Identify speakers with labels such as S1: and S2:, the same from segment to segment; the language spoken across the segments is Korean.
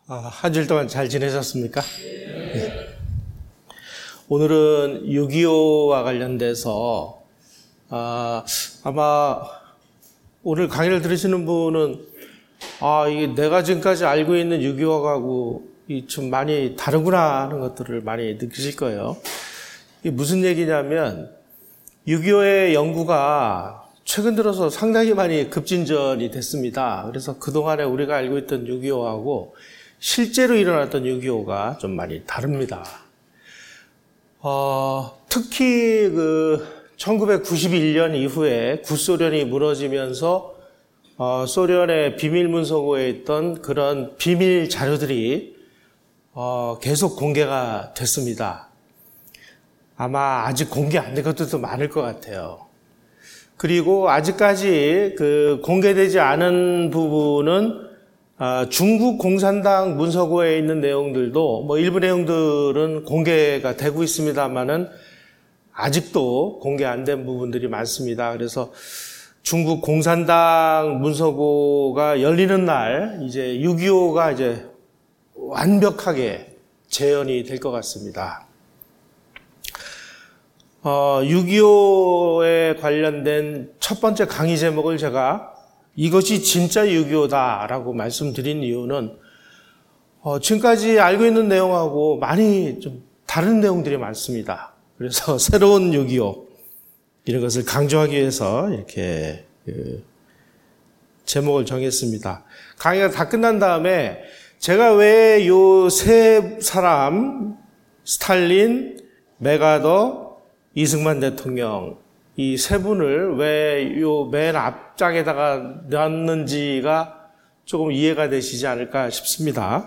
S1: 한 주일 동안 잘 지내셨습니까? 네. 오늘은 6.25와 관련돼서 아마 오늘 강의를 들으시는 분은 이게 내가 지금까지 알고 있는 6.25하고 좀 많이 다르구나 하는 것들을 많이 느끼실 거예요. 이게 무슨 얘기냐면 6.25의 연구가 최근 들어서 상당히 많이 급진전이 됐습니다. 그래서 그동안에 우리가 알고 있던 6.25하고 실제로 일어났던 6.25가 좀 많이 다릅니다. 특히 1991년 이후에 구소련이 무너지면서 소련의 비밀문서고에 있던 그런 비밀 자료들이 계속 공개가 됐습니다. 아마 아직 공개 안 된 것들도 많을 것 같아요. 그리고 아직까지 공개되지 않은 부분은 중국 공산당 문서고에 있는 내용들도 일부 내용들은 공개가 되고 있습니다만은 아직도 공개 안 된 부분들이 많습니다. 그래서 중국 공산당 문서고가 열리는 날 이제 6.25가 이제 완벽하게 재현이 될 것 같습니다. 6.25에 관련된 첫 번째 강의 제목을 제가 이것이 진짜 6.25다라고 말씀드린 이유는 지금까지 알고 있는 내용하고 많이 좀 다른 내용들이 많습니다. 그래서 새로운 6.25 이런 것을 강조하기 위해서 이렇게 제목을 정했습니다. 강의가 다 끝난 다음에 제가 왜 요 세 사람 스탈린, 메가더, 이승만 대통령 이 세 분을 왜 요 맨 앞장에다가 놨는지가 조금 이해가 되시지 않을까 싶습니다.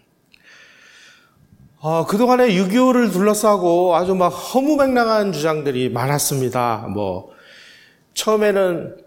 S1: 그동안에 6.25를 둘러싸고 아주 막 허무맹랑한 주장들이 많았습니다. 처음에는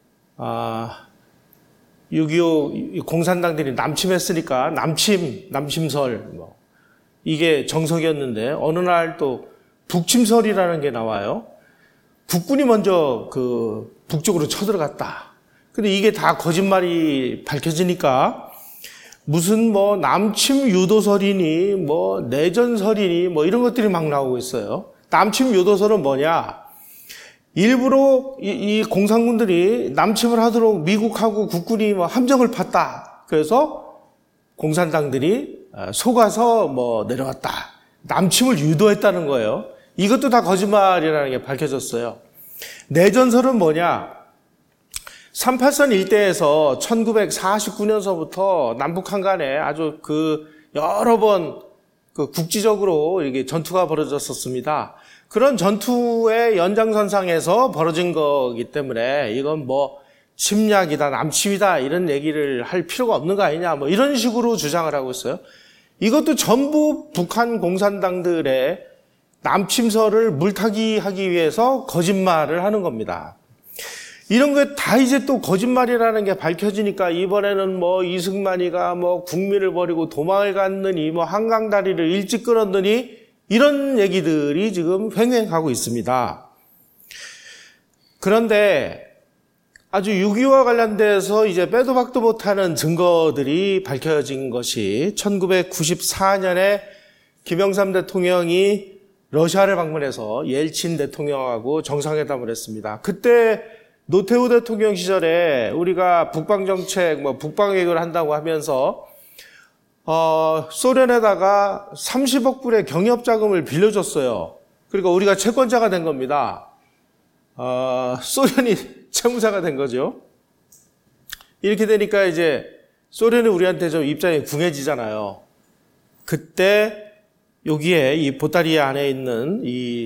S1: 6.25 공산당들이 남침했으니까 남침설 이게 정석이었는데 어느 날 또 북침설이라는 게 나와요. 국군이 먼저 북쪽으로 쳐들어갔다. 근데 이게 다 거짓말이 밝혀지니까 무슨 남침 유도설이니 내전설이니 이런 것들이 막 나오고 있어요. 남침 유도설은 뭐냐? 일부러 이 공산군들이 남침을 하도록 미국하고 국군이 함정을 팠다. 그래서 공산당들이 속아서 내려왔다. 남침을 유도했다는 거예요. 이것도 다 거짓말이라는 게 밝혀졌어요. 내전설은 뭐냐? 38선 일대에서 1949년서부터 남북한 간에 아주 여러 번 국지적으로 이게 전투가 벌어졌었습니다. 그런 전투의 연장선상에서 벌어진 거기 때문에 이건 침략이다, 남침이다 이런 얘기를 할 필요가 없는 거 아니냐 이런 식으로 주장을 하고 있어요. 이것도 전부 북한 공산당들의 남침설을 물타기하기 위해서 거짓말을 하는 겁니다. 이런 게 다 이제 또 거짓말이라는 게 밝혀지니까 이번에는 이승만이가 국민을 버리고 도망을 갔느니 한강 다리를 일찍 끊었느니 이런 얘기들이 지금 횡행하고 있습니다. 그런데 아주 6.25와 관련돼서 이제 빼도 박도 못하는 증거들이 밝혀진 것이 1994년에 김영삼 대통령이 러시아를 방문해서 옐친 대통령하고 정상회담을 했습니다. 그때 노태우 대통령 시절에 우리가 북방정책, 북방외교를 한다고 하면서 소련에다가 30억 불의 경협자금을 빌려줬어요. 그러니까 우리가 채권자가 된 겁니다. 소련이 채무자가 된 거죠. 이렇게 되니까 이제 소련이 우리한테 좀 입장이 궁해지잖아요. 그때 여기에 이 보따리 안에 있는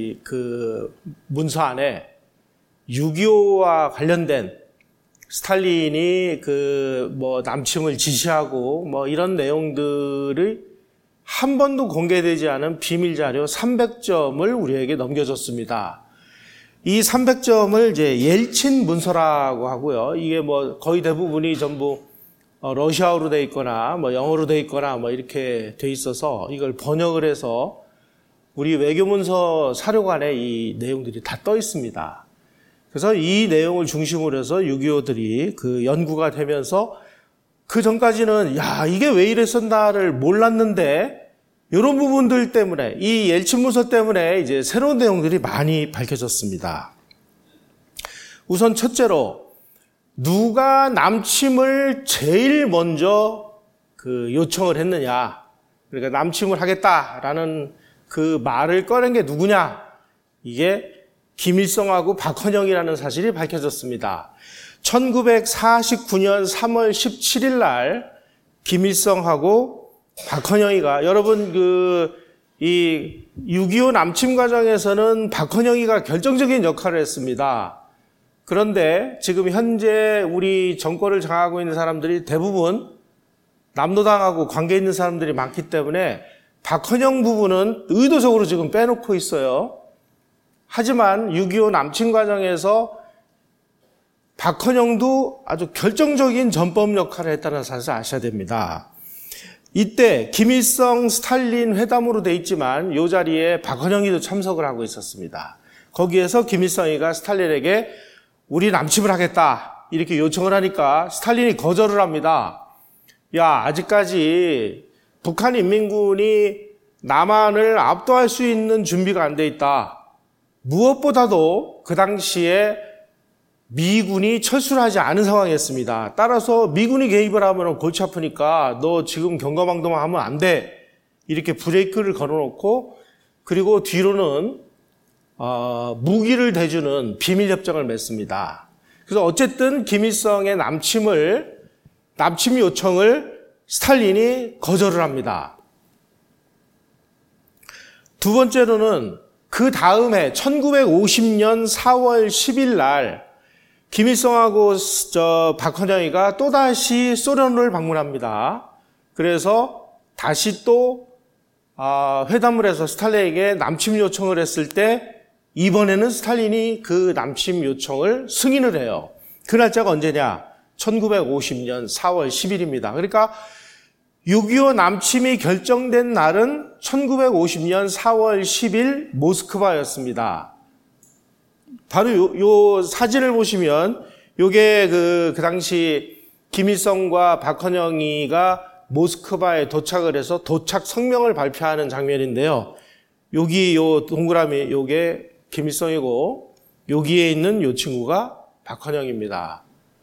S1: 문서 안에 6.25와 관련된 스탈린이 남침을 지시하고 이런 내용들이 한 번도 공개되지 않은 비밀 자료 300점을 우리에게 넘겨줬습니다. 이 300점을 이제 옐친 문서라고 하고요. 이게 거의 대부분이 전부 러시아어로 돼 있거나 영어로 돼 있거나 이렇게 돼 있어서 이걸 번역을 해서 우리 외교문서 사료관에 이 내용들이 다 떠 있습니다. 그래서 이 내용을 중심으로 해서 6.25들이 연구가 되면서 그 전까지는 야, 이게 왜 이랬었나를 몰랐는데 이런 부분들 때문에 이 옐친 문서 때문에 이제 새로운 내용들이 많이 밝혀졌습니다. 우선 첫째로 누가 남침을 제일 먼저 요청을 했느냐. 그러니까 남침을 하겠다라는 그 말을 꺼낸 게 누구냐. 이게 김일성하고 박헌영이라는 사실이 밝혀졌습니다. 1949년 3월 17일 날 김일성하고 박헌영이가 여러분 이 6.25 남침 과정에서는 박헌영이가 결정적인 역할을 했습니다. 그런데 지금 현재 우리 정권을 장악하고 있는 사람들이 대부분 남노당하고 관계 있는 사람들이 많기 때문에 박헌영 부분은 의도적으로 지금 빼놓고 있어요. 하지만 6.25 남침 과정에서 박헌영도 아주 결정적인 전범 역할을 했다는 사실을 아셔야 됩니다. 이때 김일성 스탈린 회담으로 돼 있지만 이 자리에 박헌영이도 참석을 하고 있었습니다. 거기에서 김일성이가 스탈린에게 우리 남침을 하겠다 이렇게 요청을 하니까 스탈린이 거절을 합니다. 야, 아직까지 북한 인민군이 남한을 압도할 수 있는 준비가 안 돼 있다. 무엇보다도 그 당시에 미군이 철수를 하지 않은 상황이었습니다. 따라서 미군이 개입을 하면 골치 아프니까 너 지금 경거망동만 하면 안 돼. 이렇게 브레이크를 걸어놓고 그리고 뒤로는 무기를 대주는 비밀협정을 맺습니다. 그래서 어쨌든 김일성의 남침 요청을 스탈린이 거절을 합니다. 두 번째로는 그 다음에 1950년 4월 10일 날 김일성하고 박헌영이가 또다시 소련을 방문합니다. 그래서 다시 또 회담을 해서 스탈린에게 남침 요청을 했을 때 이번에는 스탈린이 그 남침 요청을 승인을 해요. 그 날짜가 언제냐? 1950년 4월 10일입니다. 그러니까 6.25 남침이 결정된 날은 1950년 4월 10일 모스크바였습니다. 바로 요 사진을 보시면 요게 그 당시 김일성과 박헌영이가 모스크바에 도착을 해서 도착 성명을 발표하는 장면인데요. 여기 요 동그라미 요게 김일성이고 여기에 있는 요 친구가 박헌영입니다.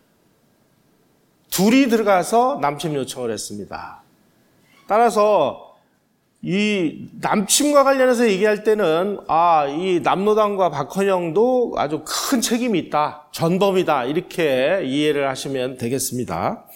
S1: 둘이 들어가서 남침 요청을 했습니다. 따라서 이 남침과 관련해서 얘기할 때는 이 남노당과 박헌영도 아주 큰 책임이 있다. 전범이다. 이렇게 이해를 하시면 되겠습니다.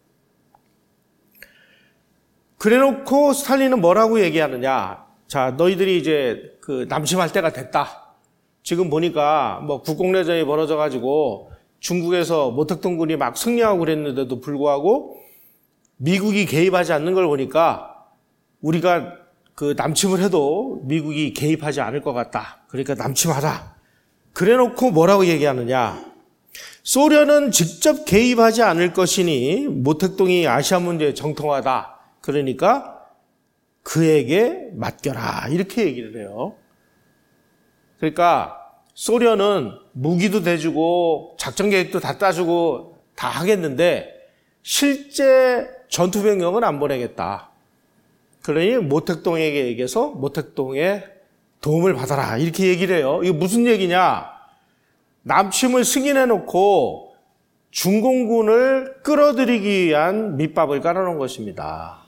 S1: 그래놓고 스탈린은 뭐라고 얘기하느냐. 자, 너희들이 이제 남침할 때가 됐다. 지금 보니까 국공내전이 벌어져가지고 중국에서 모택동군이 막 승리하고 그랬는데도 불구하고 미국이 개입하지 않는 걸 보니까 우리가 남침을 해도 미국이 개입하지 않을 것 같다. 그러니까 남침하자. 그래놓고 뭐라고 얘기하느냐. 소련은 직접 개입하지 않을 것이니 모택동이 아시아 문제에 정통하다. 그러니까 그에게 맡겨라. 이렇게 얘기를 해요. 그러니까 소련은 무기도 대주고 작전 계획도 다 따주고 다 하겠는데 실제 전투병력은 안 보내겠다. 그러니 모택동에게 얘기해서 모택동의 도움을 받아라. 이렇게 얘기를 해요. 이게 무슨 얘기냐? 남침을 승인해놓고 중공군을 끌어들이기 위한 밑밥을 깔아놓은 것입니다.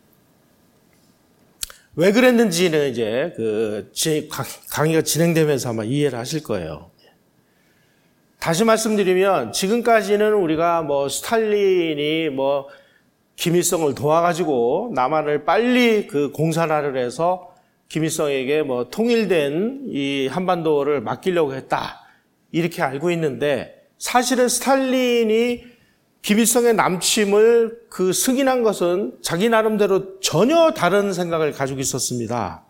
S1: 왜 그랬는지는 이제 강의가 진행되면서 아마 이해를 하실 거예요. 다시 말씀드리면 지금까지는 우리가 스탈린이 김일성을 도와가지고 남한을 빨리 공산화를 해서 김일성에게 통일된 이 한반도를 맡기려고 했다. 이렇게 알고 있는데 사실은 스탈린이 김일성의 남침을 승인한 것은 자기 나름대로 전혀 다른 생각을 가지고 있었습니다.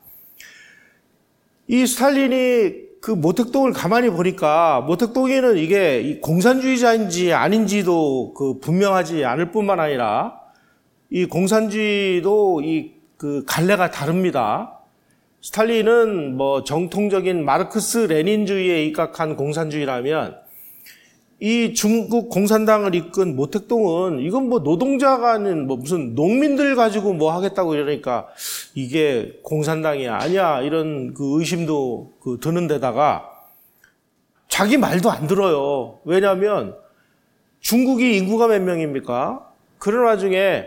S1: 이 스탈린이 모택동을 가만히 보니까 모택동에는 이게 공산주의자인지 아닌지도 분명하지 않을 뿐만 아니라 이 공산주의도 갈래가 다릅니다. 스탈린은 정통적인 마르크스 레닌주의에 입각한 공산주의라면 이 중국 공산당을 이끈 모택동은 이건 뭐 노동자가 아닌 뭐 무슨 농민들 가지고 뭐 하겠다고 이러니까 이게 공산당이 아니야 이런 그 의심도 드는 데다가 자기 말도 안 들어요. 왜냐하면 중국이 인구가 몇 명입니까? 그런 와중에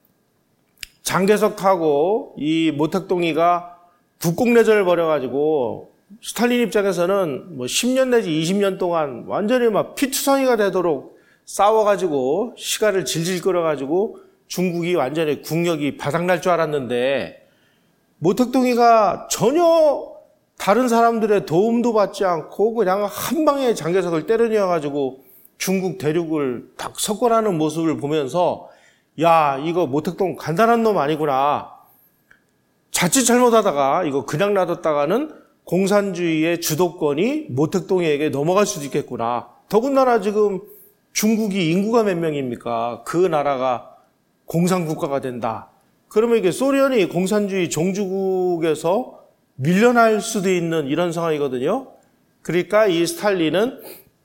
S1: 장개석하고 이 모택동이가 국공내전을 벌여가지고 스탈린 입장에서는 뭐 10년 내지 20년 동안 완전히 막 피투성이가 되도록 싸워가지고 시간을 질질 끌어가지고 중국이 완전히 국력이 바닥날 줄 알았는데 모택동이가 전혀 다른 사람들의 도움도 받지 않고 그냥 한 방에 장개석을 때려넣어가지고 중국 대륙을 딱 석권하는 모습을 보면서 야 이거 모택동 간단한 놈 아니구나. 자칫 잘못하다가 이거 그냥 놔뒀다가는 공산주의의 주도권이 모택동이에게 넘어갈 수도 있겠구나. 더군다나 지금 중국이 인구가 몇 명입니까? 그 나라가 공산국가가 된다. 그러면 이게 소련이 공산주의 종주국에서 밀려날 수도 있는 이런 상황이거든요. 그러니까 이 스탈린은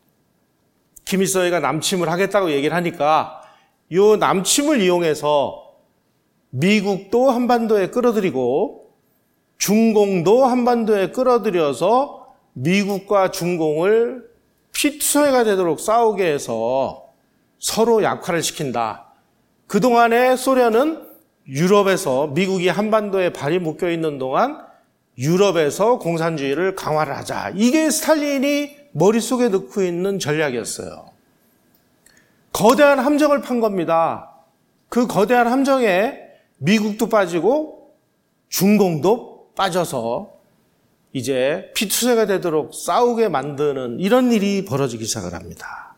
S1: 김일성이가 남침을 하겠다고 얘기를 하니까 이 남침을 이용해서 미국도 한반도에 끌어들이고 중공도 한반도에 끌어들여서 미국과 중공을 피투성이가 되도록 싸우게 해서 서로 약화를 시킨다. 그동안에 소련은 유럽에서 미국이 한반도에 발이 묶여 있는 동안 유럽에서 공산주의를 강화를 하자. 이게 스탈린이 머릿속에 넣고 있는 전략이었어요. 거대한 함정을 판 겁니다. 그 거대한 함정에 미국도 빠지고 중공도 빠져서 이제 피투성이가 되도록 싸우게 만드는 이런 일이 벌어지기 시작을 합니다.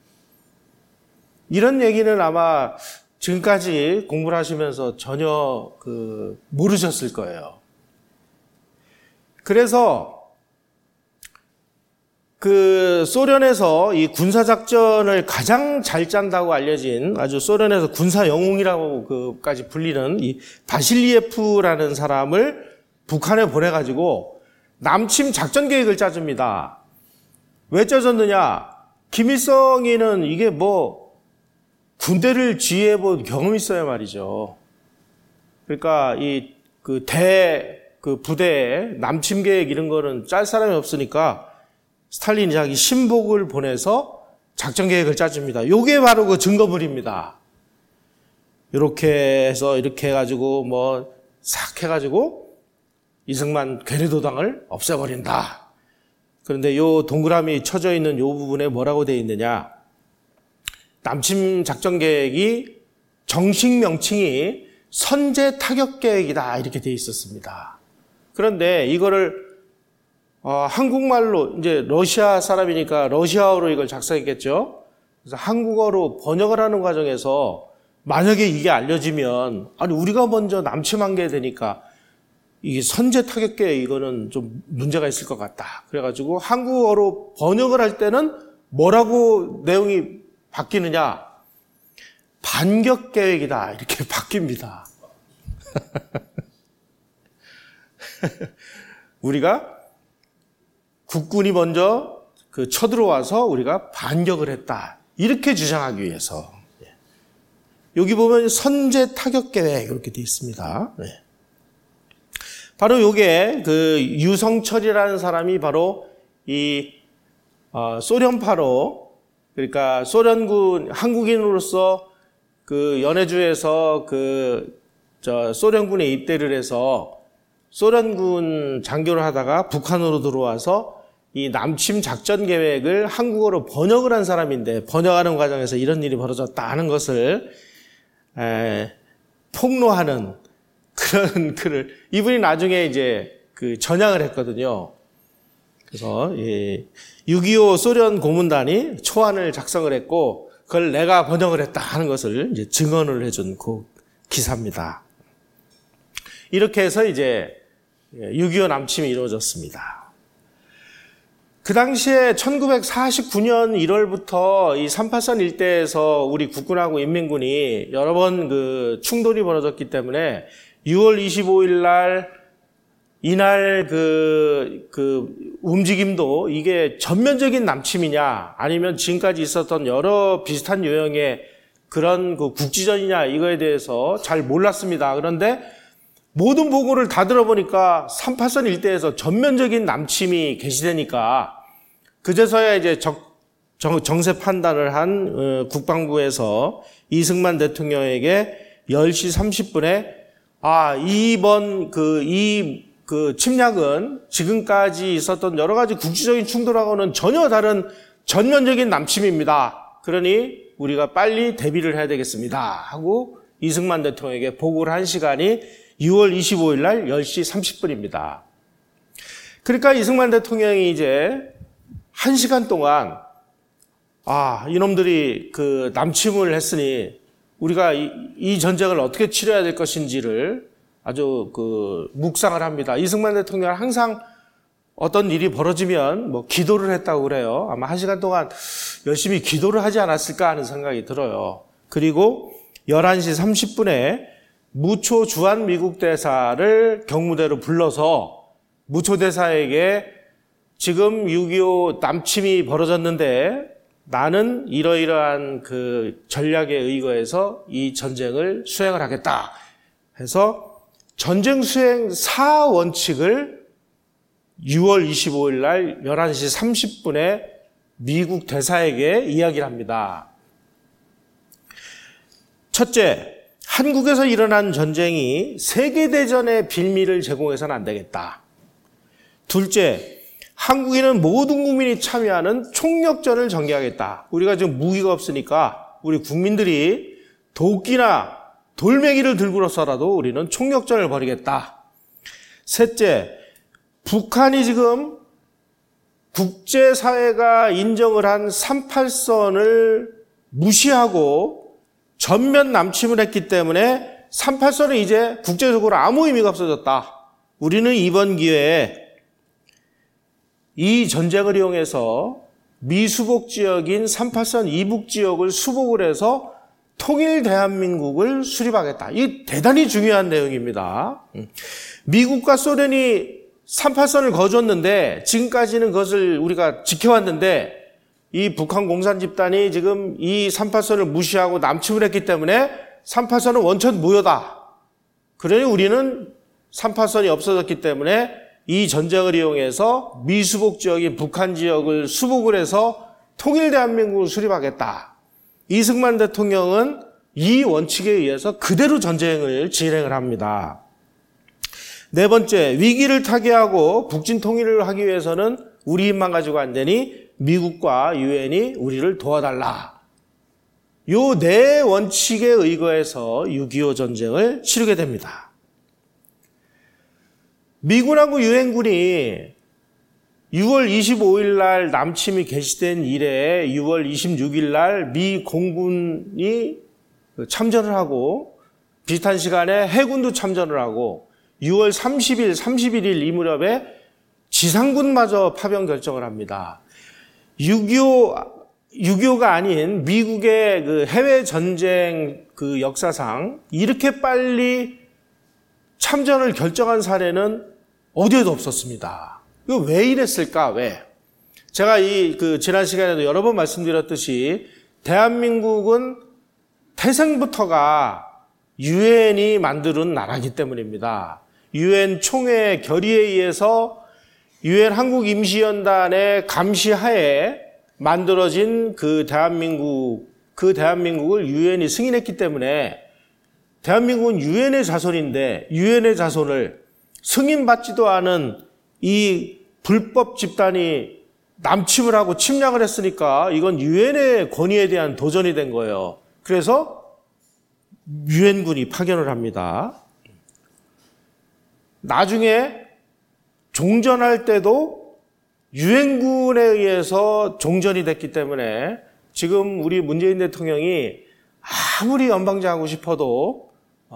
S1: 이런 얘기는 아마 지금까지 공부를 하시면서 전혀 모르셨을 거예요. 그래서 소련에서 이 군사작전을 가장 잘 짠다고 알려진 아주 소련에서 군사 영웅이라고까지 불리는 이 바실리예프라는 사람을 북한에 보내가지고 남침 작전 계획을 짜줍니다. 왜 짜줬느냐? 김일성이는 이게 뭐 군대를 지휘해본 경험이 있어야 말이죠. 그러니까 부대에 남침 계획 이런 거는 짤 사람이 없으니까 스탈린이 자기 신복을 보내서 작전 계획을 짜줍니다. 요게 바로 그 증거물입니다. 이렇게 해서 이렇게 해가지고 뭐 싹 해가지고 이승만 괴뢰도당을 없애버린다. 그런데 요 동그라미 쳐져 있는 요 부분에 뭐라고 되어 있느냐? 남침 작전 계획이 정식 명칭이 선제 타격 계획이다 이렇게 되어 있었습니다. 그런데 이거를 한국말로 이제 러시아 사람이니까 러시아어로 이걸 작성했겠죠. 그래서 한국어로 번역을 하는 과정에서 만약에 이게 알려지면 아니 우리가 먼저 남침한 게 되니까 이게 선제 타격 계획 이거는 좀 문제가 있을 것 같다. 그래가지고 한국어로 번역을 할 때는 뭐라고 내용이 바뀌느냐? 반격 계획이다 이렇게 바뀝니다. 우리가 국군이 먼저 쳐들어와서 우리가 반격을 했다. 이렇게 주장하기 위해서. 여기 보면 선제 타격 계획 이렇게 되어 있습니다. 바로 요게 유성철이라는 사람이 바로 이 소련파로 그러니까 소련군 한국인으로서 연해주에서 소련군에 입대를 해서 소련군 장교를 하다가 북한으로 들어와서 이 남침 작전 계획을 한국어로 번역을 한 사람인데 번역하는 과정에서 이런 일이 벌어졌다 하는 것을 폭로하는 그런 글을 이분이 나중에 이제 전향을 했거든요. 그래서 6.25 소련 고문단이 초안을 작성을 했고 그걸 내가 번역을 했다 하는 것을 이제 증언을 해준 그 기사입니다. 이렇게 해서 이제 6.25 남침이 이루어졌습니다. 그 당시에 1949년 1월부터 이 383 일대에서 우리 국군하고 인민군이 여러 번 충돌이 벌어졌기 때문에 6월 25일 날 이날 움직임도 이게 전면적인 남침이냐, 아니면 지금까지 있었던 여러 비슷한 유형의 그런 국지전이냐, 이거에 대해서 잘 몰랐습니다. 그런데 모든 보고를 다 들어보니까 38선 일대에서 전면적인 남침이 게시되니까 그제서야 이제 정세 판단을 한 국방부에서 이승만 대통령에게 10시 30분에 이번 침략은 지금까지 있었던 여러 가지 국지적인 충돌하고는 전혀 다른 전면적인 남침입니다. 그러니 우리가 빨리 대비를 해야 되겠습니다. 하고 이승만 대통령에게 보고를 한 시간이 6월 25일 날 10시 30분입니다. 그러니까 이승만 대통령이 이제 1시간 동안 이놈들이 남침을 했으니 우리가 이 전쟁을 어떻게 치러야 될 것인지를 아주 묵상을 합니다. 이승만 대통령은 항상 어떤 일이 벌어지면 기도를 했다고 그래요. 아마 1시간 동안 열심히 기도를 하지 않았을까 하는 생각이 들어요. 그리고 11시 30분에 무초 주한 미국 대사를 경무대로 불러서 무초 대사에게 지금 6.25 남침이 벌어졌는데 나는 이러이러한 전략에 의거해서 이 전쟁을 수행을 하겠다 해서 전쟁 수행 4원칙을 6월 25일 날 11시 30분에 미국 대사에게 이야기를 합니다. 첫째, 한국에서 일어난 전쟁이 세계대전의 빌미를 제공해서는 안 되겠다. 둘째, 한국인은 모든 국민이 참여하는 총력전을 전개하겠다. 우리가 지금 무기가 없으니까 우리 국민들이 도끼나 돌멩이를 들고서라도 우리는 총력전을 벌이겠다. 셋째, 북한이 지금 국제사회가 인정을 한 38선을 무시하고 전면 남침을 했기 때문에 38선은 이제 국제적으로 아무 의미가 없어졌다. 우리는 이번 기회에 이 전쟁을 이용해서 미수복 지역인 38선 이북 지역을 수복을 해서 통일 대한민국을 수립하겠다. 이게 대단히 중요한 내용입니다. 미국과 소련이 38선을 거줬는데 지금까지는 그것을 우리가 지켜왔는데 이 북한 공산 집단이 지금 이 38선을 무시하고 남침을 했기 때문에 38선은 원천 무효다. 그러니 우리는 38선이 없어졌기 때문에 이 전쟁을 이용해서 미수복 지역인 북한 지역을 수복을 해서 통일 대한민국을 수립하겠다. 이승만 대통령은 이 원칙에 의해서 그대로 전쟁을 진행을 합니다. 네 번째, 위기를 타개하고 북진 통일을 하기 위해서는 우리 힘만 가지고 안 되니 미국과 유엔이 우리를 도와달라. 요 네 원칙에 의거해서 6.25 전쟁을 치르게 됩니다. 미군하고 유엔군이 6월 25일 날 남침이 개시된 이래 6월 26일 날 미 공군이 참전을 하고 비슷한 시간에 해군도 참전을 하고 6월 30일, 31일 이 무렵에 지상군마저 파병 결정을 합니다. 6.25가 아닌 미국의 해외 전쟁 역사상 이렇게 빨리 참전을 결정한 사례는 어디에도 없었습니다. 이거 왜 이랬을까? 왜? 제가 지난 시간에도 여러 번 말씀드렸듯이 대한민국은 태생부터가 유엔이 만드는 나라이기 때문입니다. 유엔 총회 결의에 의해서 유엔 한국임시연단의 감시하에 만들어진 대한민국을 유엔이 승인했기 때문에 대한민국은 유엔의 자손인데 유엔의 자손을 승인받지도 않은 이 불법 집단이 남침을 하고 침략을 했으니까 이건 유엔의 권위에 대한 도전이 된 거예요. 그래서 유엔군이 파견을 합니다. 나중에 종전할 때도 유엔군에 의해서 종전이 됐기 때문에 지금 우리 문재인 대통령이 아무리 연방제하고 싶어도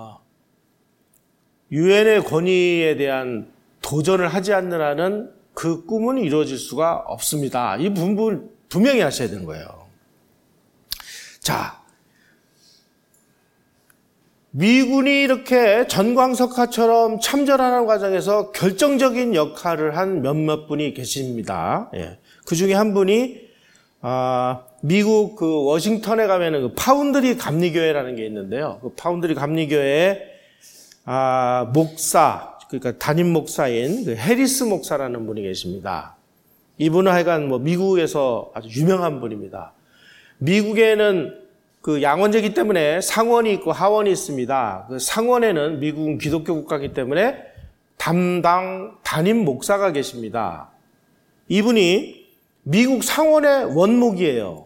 S1: 유엔의 권위에 대한 도전을 하지 않는 한은 그 꿈은 이루어질 수가 없습니다. 이 부분 분명히 하셔야 되는 거예요. 자, 미군이 이렇게 전광석화처럼 참전하는 과정에서 결정적인 역할을 한 몇몇 분이 계십니다. 예. 그 중에 한 분이 미국 그 워싱턴에 가면은 그 파운드리 감리교회라는 게 있는데요. 그 파운드리 감리교회의 목사, 그러니까 담임 목사인 그 해리스 목사라는 분이 계십니다. 이분은 하여간 뭐 미국에서 아주 유명한 분입니다. 미국에는 그 양원제이기 때문에 상원이 있고 하원이 있습니다. 그 상원에는 미국은 기독교 국가이기 때문에 담당 담임 목사가 계십니다. 이분이 미국 상원의 원목이에요.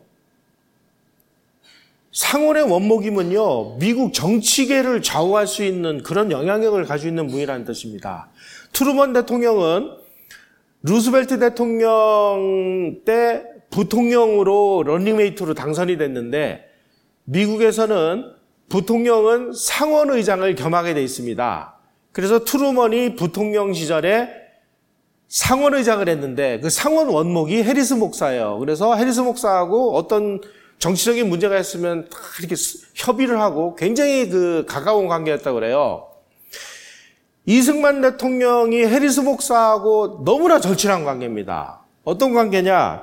S1: 상원의 원목이면요, 미국 정치계를 좌우할 수 있는 그런 영향력을 가지고 있는 분이라는 뜻입니다. 트루먼 대통령은 루스벨트 대통령 때 부통령으로 런닝메이트로 당선이 됐는데, 미국에서는 부통령은 상원의장을 겸하게 돼 있습니다. 그래서 트루먼이 부통령 시절에 상원의장을 했는데 그 상원 원목이 해리스 목사예요. 그래서 해리스 목사하고 어떤 정치적인 문제가 있으면 다 이렇게 협의를 하고 굉장히 그 가까운 관계였다고 그래요. 이승만 대통령이 해리스 목사하고 너무나 절친한 관계입니다. 어떤 관계냐?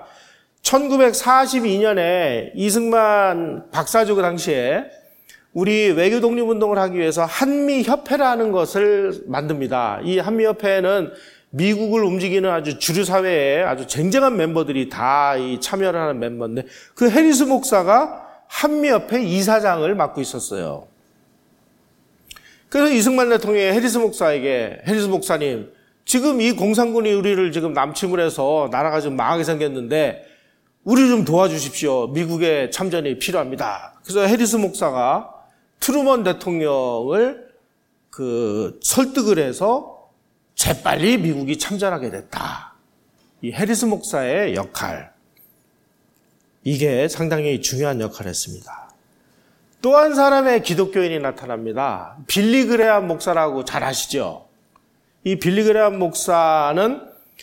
S1: 1942년에 이승만 박사주 그 당시에 우리 외교 독립운동을 하기 위해서 한미협회라는 것을 만듭니다. 이 한미협회는 미국을 움직이는 아주 주류사회에 아주 쟁쟁한 멤버들이 다 참여를 하는 멤버인데, 그 해리스 목사가 한미협회 이사장을 맡고 있었어요. 그래서 이승만 대통령이 해리스 목사에게, 해리스 목사님, 지금 이 공산군이 우리를 지금 남침을 해서 나라가 좀 망하게 생겼는데 우리 좀 도와주십시오. 미국의 참전이 필요합니다. 그래서 해리스 목사가 트루먼 대통령을 설득을 해서 재빨리 미국이 참전하게 됐다. 이 해리스 목사의 역할, 이게 상당히 중요한 역할을 했습니다. 또 한 사람의 기독교인이 나타납니다. 빌리 그레함 목사라고 잘 아시죠? 이 빌리 그레함 목사는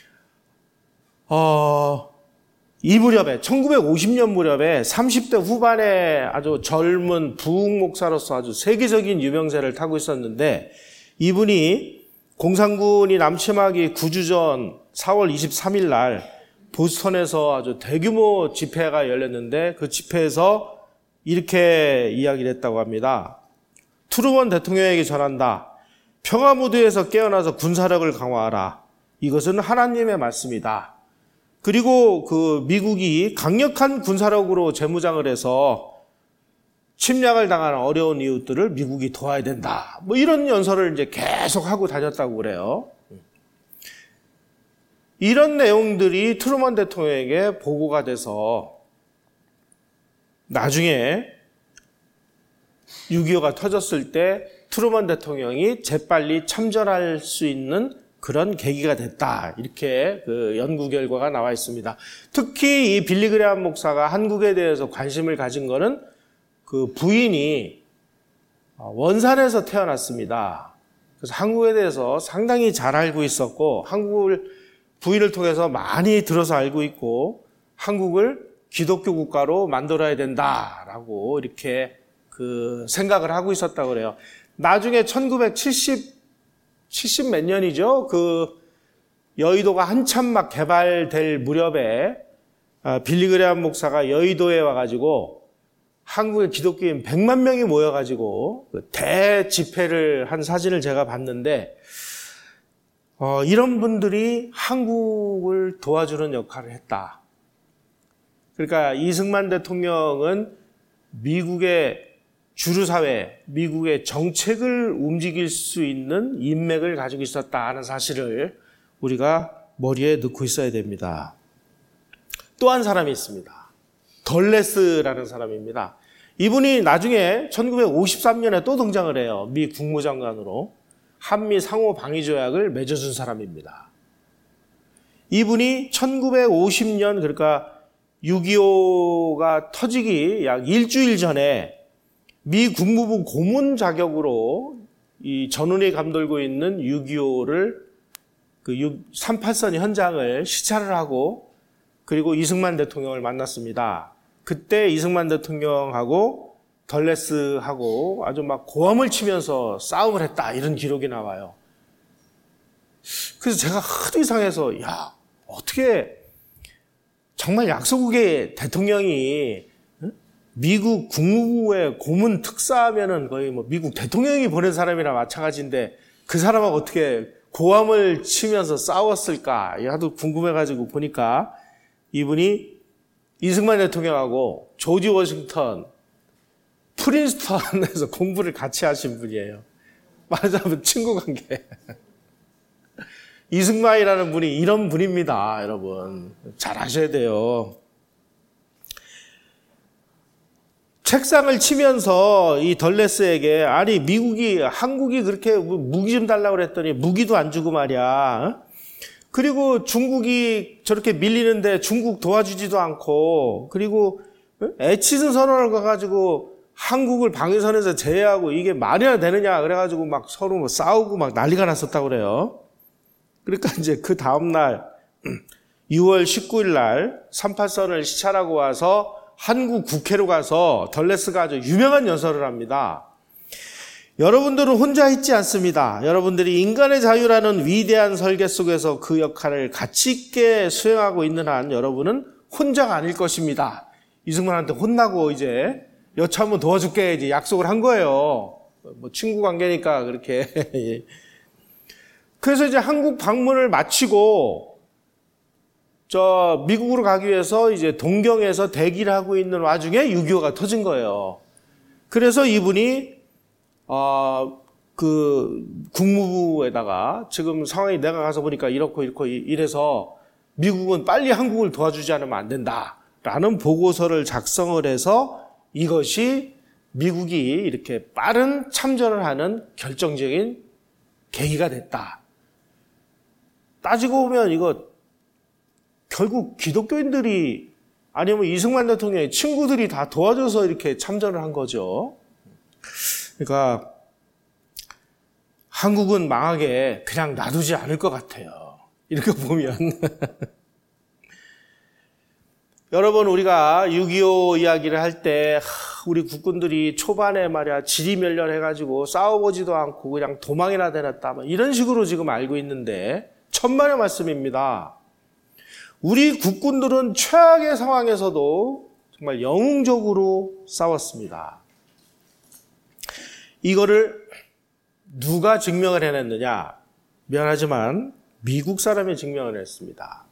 S1: 이 무렵에 1950년 무렵에 30대 후반에 아주 젊은 부흥 목사로서 아주 세계적인 유명세를 타고 있었는데, 이분이 공산군이 남침하기 9주 전 4월 23일 날 보스턴에서 아주 대규모 집회가 열렸는데, 그 집회에서 이렇게 이야기를 했다고 합니다. 트루먼 대통령에게 전한다. 평화 무드에서 깨어나서 군사력을 강화하라. 이것은 하나님의 말씀이다. 그리고 미국이 강력한 군사력으로 재무장을 해서 침략을 당하는 어려운 이웃들을 미국이 도와야 된다. 뭐 이런 연설을 이제 계속 하고 다녔다고 그래요. 이런 내용들이 트루먼 대통령에게 보고가 돼서 나중에 6.25가 터졌을 때 트루먼 대통령이 재빨리 참전할 수 있는 그런 계기가 됐다. 이렇게 연구 결과가 나와 있습니다. 특히 이 빌리 그레함 목사가 한국에 대해서 관심을 가진 거는 그 부인이 원산에서 태어났습니다. 그래서 한국에 대해서 상당히 잘 알고 있었고, 한국을 부인을 통해서 많이 들어서 알고 있고, 한국을 기독교 국가로 만들어야 된다라고 이렇게 생각을 하고 있었다고 그래요. 나중에 1970 몇 년이죠. 여의도가 한참 막 개발될 무렵에 빌리 그레함 목사가 여의도에 와가지고 한국의 기독교인 100만 명이 모여가지고 대집회를 한 사진을 제가 봤는데, 이런 분들이 한국을 도와주는 역할을 했다. 그러니까 이승만 대통령은 미국의 주류사회, 미국의 정책을 움직일 수 있는 인맥을 가지고 있었다 하는 사실을 우리가 머리에 넣고 있어야 됩니다. 또 한 사람이 있습니다. 덜레스라는 사람입니다. 이분이 나중에 1953년에 또 등장을 해요. 미 국무장관으로 한미 상호 방위 조약을 맺어준 사람입니다. 이분이 1950년, 그러니까 6.25가 터지기 약 일주일 전에 미 국무부 고문 자격으로 이 전운이 감돌고 있는 6.25를 38선 현장을 시찰을 하고, 그리고 이승만 대통령을 만났습니다. 그때 이승만 대통령하고 덜레스하고 아주 막 고함을 치면서 싸움을 했다 이런 기록이 나와요. 그래서 제가 하도 이상해서 야 어떻게 정말 약소국의 대통령이 미국 국무부의 고문 특사하면은 거의 뭐 미국 대통령이 보낸 사람이랑 마찬가지인데 그 사람하고 어떻게 고함을 치면서 싸웠을까 하도 궁금해가지고 보니까 이분이 이승만 대통령하고 조지 워싱턴 프린스턴에서 공부를 같이 하신 분이에요. 말하자면 친구 관계. 이승만이라는 분이 이런 분입니다, 여러분. 잘 아셔야 돼요. 책상을 치면서 이 덜레스에게 아니 한국이 그렇게 무기 좀 달라고 그랬더니 무기도 안 주고 말이야. 그리고 중국이 저렇게 밀리는데 중국 도와주지도 않고 그리고 에치슨 선언을 가가지고 한국을 방위선에서 제외하고 이게 말이나 되느냐 그래가지고 막 서로 뭐 싸우고 막 난리가 났었다고 그래요. 그러니까 이제 그 다음날 6월 19일 날 38선을 시찰하고 와서 한국 국회로 가서 덜레스가 아주 유명한 연설을 합니다. 여러분들은 혼자 있지 않습니다. 여러분들이 인간의 자유라는 위대한 설계 속에서 그 역할을 가치 있게 수행하고 있는 한 여러분은 혼자가 아닐 것입니다. 이승만한테 혼나고 이제 여차 한번 도와줄게 이제 약속을 한 거예요. 뭐 친구 관계니까 그렇게. 그래서 이제 한국 방문을 마치고 미국으로 가기 위해서 이제 동경에서 대기를 하고 있는 와중에 6.25가 터진 거예요. 그래서 이분이 그 국무부에다가 지금 상황이 내가 가서 보니까 이렇고 이래서 미국은 빨리 한국을 도와주지 않으면 안 된다라는 보고서를 작성을 해서 이것이 미국이 이렇게 빠른 참전을 하는 결정적인 계기가 됐다. 따지고 보면 이거 결국 기독교인들이 아니면 이승만 대통령의 친구들이 다 도와줘서 이렇게 참전을 한 거죠. 그러니까 한국은 망하게 그냥 놔두지 않을 것 같아요. 이렇게 보면. 여러분 우리가 6.25 이야기를 할 때 우리 국군들이 초반에 말이야 지리멸렬해가지고 싸워보지도 않고 그냥 도망이나 다녔다 이런 식으로 지금 알고 있는데 천만의 말씀입니다. 우리 국군들은 최악의 상황에서도 정말 영웅적으로 싸웠습니다. 이거를 누가 증명을 해냈느냐? 미안하지만 미국 사람이 증명을 했습니다.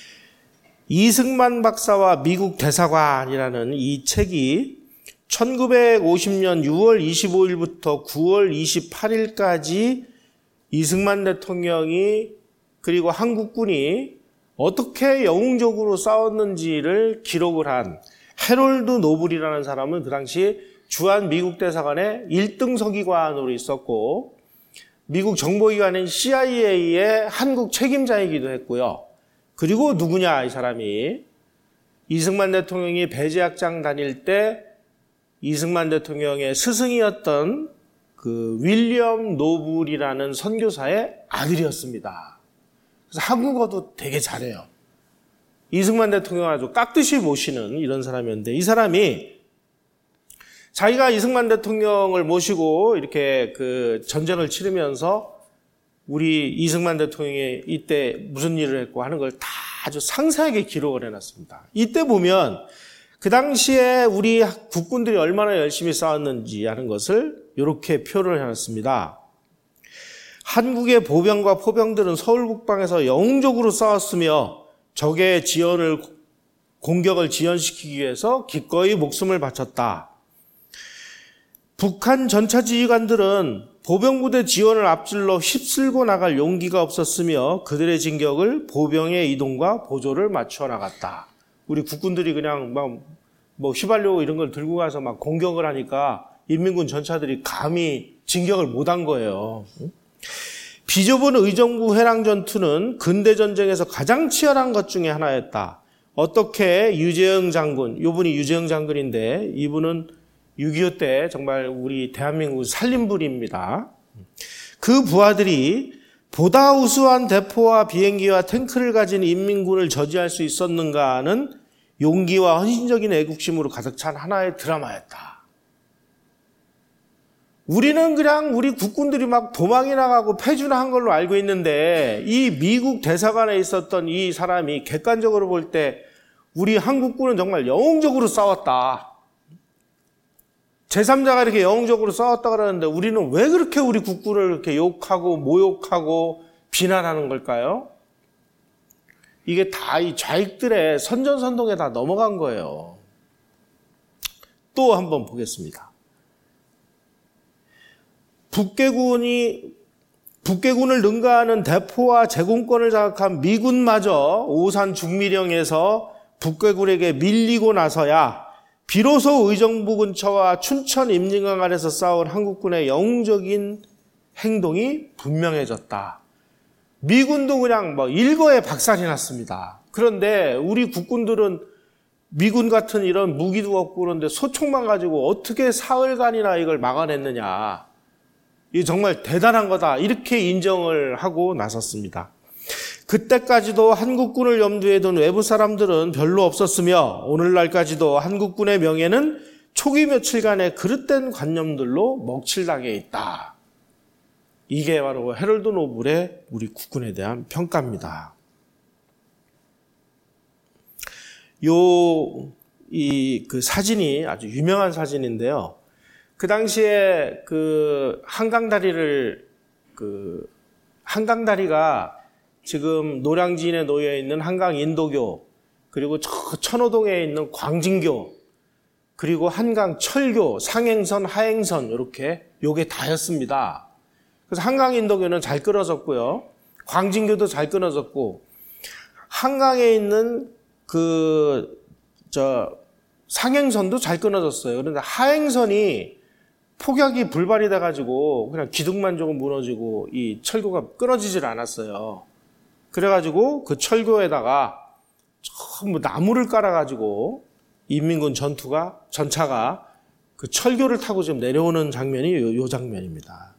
S1: 이승만 박사와 미국 대사관이라는 이 책이 1950년 6월 25일부터 9월 28일까지 이승만 대통령이 그리고 한국군이 어떻게 영웅적으로 싸웠는지를 기록을 한 해롤드 노블이라는 사람은 그 당시 주한 미국 대사관의 1등 서기관으로 있었고 미국 정보기관인 CIA의 한국 책임자이기도 했고요. 그리고 누구냐 이 사람이 이승만 대통령이 배제학장 다닐 때 이승만 대통령의 스승이었던 그 윌리엄 노블이라는 선교사의 아들이었습니다. 그래서 한국어도 되게 잘해요. 이승만 대통령을 아주 깍듯이 모시는 이런 사람이었는데 이 사람이 자기가 이승만 대통령을 모시고 이렇게 그 전쟁을 치르면서 우리 이승만 대통령이 이때 무슨 일을 했고 하는 걸 다 아주 상세하게 기록을 해놨습니다. 이때 보면 그 당시에 우리 국군들이 얼마나 열심히 싸웠는지 하는 것을 이렇게 표를 해놨습니다. 한국의 보병과 포병들은 서울 국방에서 영웅적으로 싸웠으며 적의 공격을 지연시키기 위해서 기꺼이 목숨을 바쳤다. 북한 전차 지휘관들은 보병부대 지원을 앞질러 휩쓸고 나갈 용기가 없었으며 그들의 진격을 보병의 이동과 보조를 맞춰 나갔다. 우리 국군들이 그냥 뭐 휘발유 이런 걸 들고 가서 막 공격을 하니까 인민군 전차들이 감히 진격을 못한 거예요. 비좁은 의정부 회랑 전투는 근대 전쟁에서 가장 치열한 것 중에 하나였다. 어떻게 유재영 장군, 이분이 유재영 장군인데 이분은 6.25 때 정말 우리 대한민국 살림불입니다. 그 부하들이 보다 우수한 대포와 비행기와 탱크를 가진 인민군을 저지할 수 있었는가 하는 용기와 헌신적인 애국심으로 가득 찬 하나의 드라마였다. 우리는 그냥 우리 국군들이 막 도망이 나가고 패주나 한 걸로 알고 있는데 이 미국 대사관에 있었던 이 사람이 객관적으로 볼 때 우리 한국군은 정말 영웅적으로 싸웠다. 제3자가 이렇게 영웅적으로 싸웠다 그러는데 우리는 왜 그렇게 우리 국군을 이렇게 욕하고 모욕하고 비난하는 걸까요? 이게 다 이 좌익들의 선전선동에 다 넘어간 거예요. 또 한번 보겠습니다. 북괴군을 능가하는 대포와 제공권을 장악한 미군마저 오산 중미령에서 북괴군에게 밀리고 나서야 비로소 의정부 근처와 춘천 임진강 아래서 싸운 한국군의 영웅적인 행동이 분명해졌다. 미군도 그냥 일거에 박살이 났습니다. 그런데 우리 국군들은 미군 같은 이런 무기도 없고 그런데 소총만 가지고 어떻게 사흘간이나 이걸 막아냈느냐. 이게 정말 대단한 거다. 이렇게 인정을 하고 나섰습니다. 그때까지도 한국군을 염두에 둔 외부 사람들은 별로 없었으며 오늘날까지도 한국군의 명예는 초기 며칠간의 그릇된 관념들로 먹칠당해 있다. 이게 바로 해럴드 노블의 우리 국군에 대한 평가입니다. 그 사진이 아주 유명한 사진인데요. 그 당시에 한강다리가 지금 노량진에 놓여 있는 한강 인도교, 그리고 저 천호동에 있는 광진교, 그리고 한강 철교, 상행선, 하행선 이렇게 요게 다였습니다. 그래서 한강 인도교는 잘 끊어졌고요. 광진교도 잘 끊어졌고 한강에 있는 상행선도 잘 끊어졌어요. 그런데 하행선이 폭약이 불발이 돼가지고 그냥 기둥만 조금 무너지고 이 철교가 끊어지질 않았어요. 그래가지고 그 철교에다가 전부 나무를 깔아가지고 인민군 전차가 그 철교를 타고 지금 내려오는 장면이 요 장면입니다.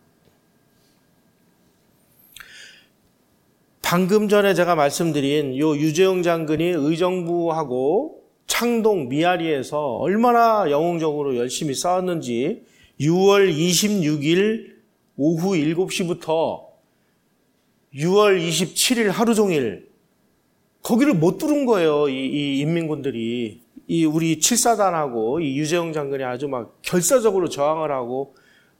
S1: 방금 전에 제가 말씀드린 요 유재용 장군이 의정부하고 창동 미아리에서 얼마나 영웅적으로 열심히 싸웠는지 6월 26일 오후 7시부터 6월 27일 하루 종일 거기를 못 뚫은 거예요. 이 인민군들이. 이 우리 7사단하고 이 유재용 장군이 아주 막 결사적으로 저항을 하고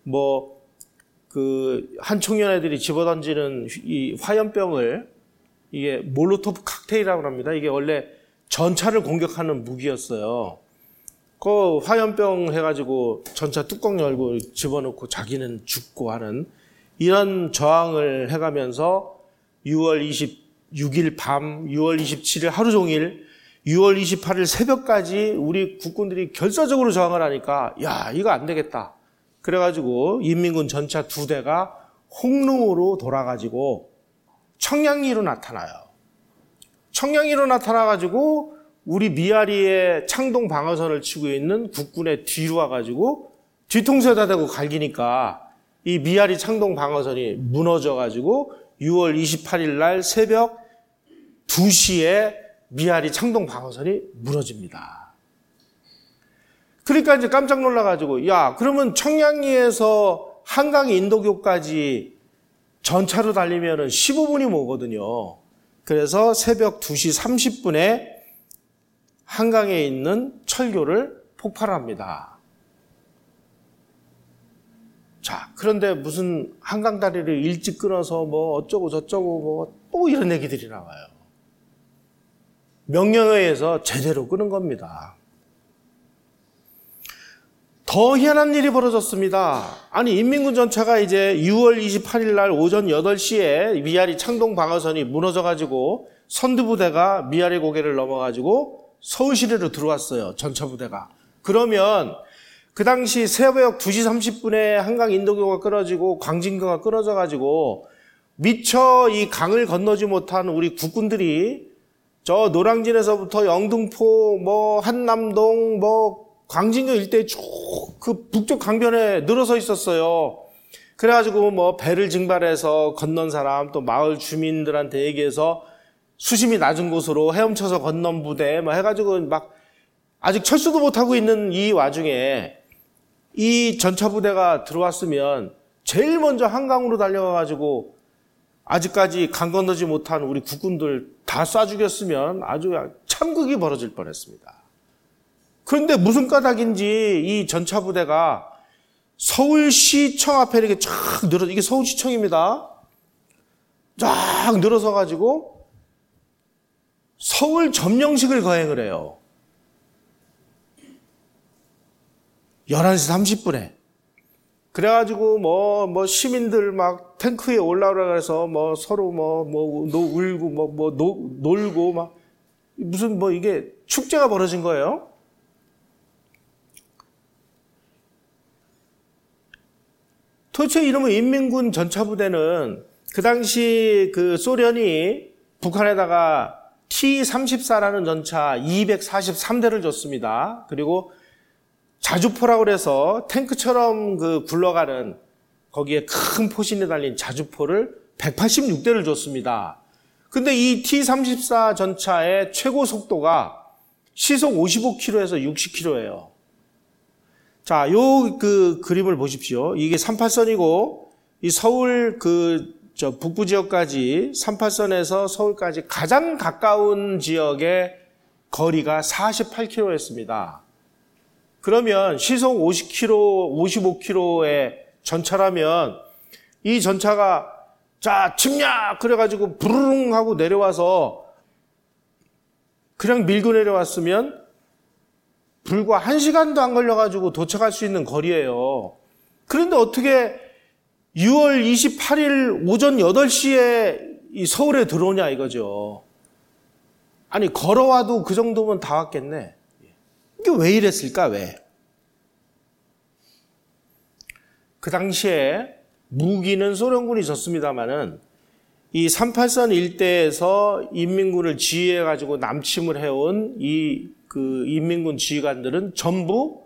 S1: 한 청년 애들이 집어던지는 이 화염병을 이게 몰로토프 칵테일이라고 합니다. 이게 원래 전차를 공격하는 무기였어요. 그 화염병 해가지고 전차 뚜껑 열고 집어넣고 자기는 죽고 하는 이런 저항을 해가면서 6월 26일 밤, 6월 27일 하루 종일, 6월 28일 새벽까지 우리 국군들이 결사적으로 저항을 하니까 야, 이거 안 되겠다. 그래가지고 인민군 전차 2대가 홍릉으로 돌아가지고 청량리로 나타나요. 청량리로 나타나가지고 우리 미아리의 창동 방어선을 치고 있는 국군의 뒤로 와가지고 뒤통수에다 대고 갈기니까 이 미아리 창동 방어선이 무너져가지고 6월 28일 날 새벽 2시에 미아리 창동 방어선이 무너집니다. 그러니까 이제 깜짝 놀라가지고 야, 그러면 청량리에서 한강 인도교까지 전차로 달리면은 15분이 모거든요. 그래서 새벽 2시 30분에 한강에 있는 철교를 폭발합니다. 자, 그런데 무슨 한강다리를 일찍 끊어서 어쩌고 저쩌고 또 이런 얘기들이 나와요. 명령에 의해서 제대로 끊은 겁니다. 더 희한한 일이 벌어졌습니다. 아니, 인민군 전차가 이제 6월 28일 날 오전 8시에 미아리 창동 방어선이 무너져가지고 선두부대가 미아리 고개를 넘어가지고 서울시내로 들어왔어요. 전차부대가. 그러면 그 당시 새벽 2시 30분에 한강 인도교가 끊어지고 광진교가 끊어져가지고 미처 이 강을 건너지 못한 우리 국군들이 저 노량진에서부터 영등포, 한남동, 광진교 일대에 쭉 그 북쪽 강변에 늘어서 있었어요. 그래가지고 배를 징발해서 건넌 사람, 또 마을 주민들한테 얘기해서 수심이 낮은 곳으로 헤엄쳐서 건넌 부대, 해가지고 아직 철수도 못하고 있는 이 와중에 이 전차 부대가 들어왔으면 제일 먼저 한강으로 달려가가지고 아직까지 강 건너지 못한 우리 국군들 다 쏴 죽였으면 아주 참극이 벌어질 뻔했습니다. 그런데 무슨 까닭인지 이 전차 부대가 서울시청 앞에 이렇게 쫙 늘어서, 이게 서울시청입니다. 쫙 늘어서 가지고 서울 점령식을 거행을 해요. 11시 30분에. 그래가지고 뭐 시민들 막 탱크에 올라오라 해서 뭐 서로 울고 놀고 막 무슨 이게 축제가 벌어진 거예요. 도대체 이러면 인민군 전차부대는 그 당시 그 소련이 북한에다가 T-34라는 전차 243대를 줬습니다. 그리고 자주포라고 그래서 탱크처럼 굴러가는 거기에 큰 포신에 달린 자주포를 186대를 줬습니다. 근데 이 T-34 전차의 최고 속도가 시속 55km에서 60km예요. 자, 그림을 보십시오. 이게 38선이고, 이 서울 북부 지역까지, 38선에서 서울까지 가장 가까운 지역의 거리가 48km였습니다. 그러면 시속 50km, 55km의 전차라면 이 전차가 자, 침략! 그래가지고 부르릉 하고 내려와서 그냥 밀고 내려왔으면 불과 1시간도 안 걸려가지고 도착할 수 있는 거리예요. 그런데 어떻게 6월 28일 오전 8시에 이 서울에 들어오냐 이거죠. 아니 걸어와도 그 정도면 다 왔겠네. 이게 왜 이랬을까? 왜? 그 당시에 무기는 소련군이 졌습니다마는 이 38선 일대에서 인민군을 지휘해가지고 남침을 해온 인민군 지휘관들은 전부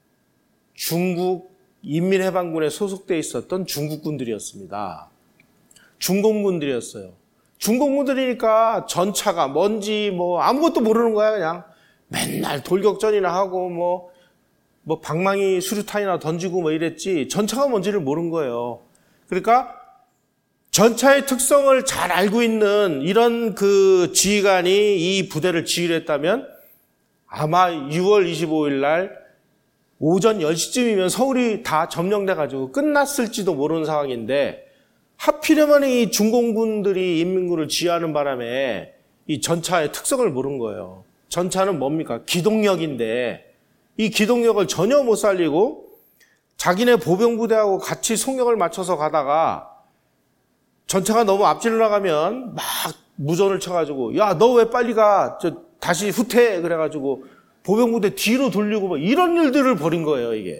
S1: 중국 인민해방군에 소속돼 있었던 중국군들이었습니다. 중공군들이었어요. 중공군들이니까 전차가 뭔지 아무것도 모르는 거야. 그냥 맨날 돌격전이나 하고 방망이 수류탄이나 던지고 이랬지 전차가 뭔지를 모르는 거예요. 그러니까 전차의 특성을 잘 알고 있는 이런 지휘관이 이 부대를 지휘를 했다면 아마 6월 25일 날 오전 10시쯤이면 서울이 다 점령돼가지고 끝났을지도 모르는 상황인데 하필이면 이 중공군들이 인민군을 지휘하는 바람에 이 전차의 특성을 모르는 거예요. 전차는 뭡니까? 기동력인데 이 기동력을 전혀 못 살리고 자기네 보병부대하고 같이 속력을 맞춰서 가다가 전차가 너무 앞질러 나가면 막 무전을 쳐가지고 야, 너 왜 빨리 가? 다시 후퇴 그래가지고 보병부대 뒤로 돌리고 이런 일들을 벌인 거예요, 이게.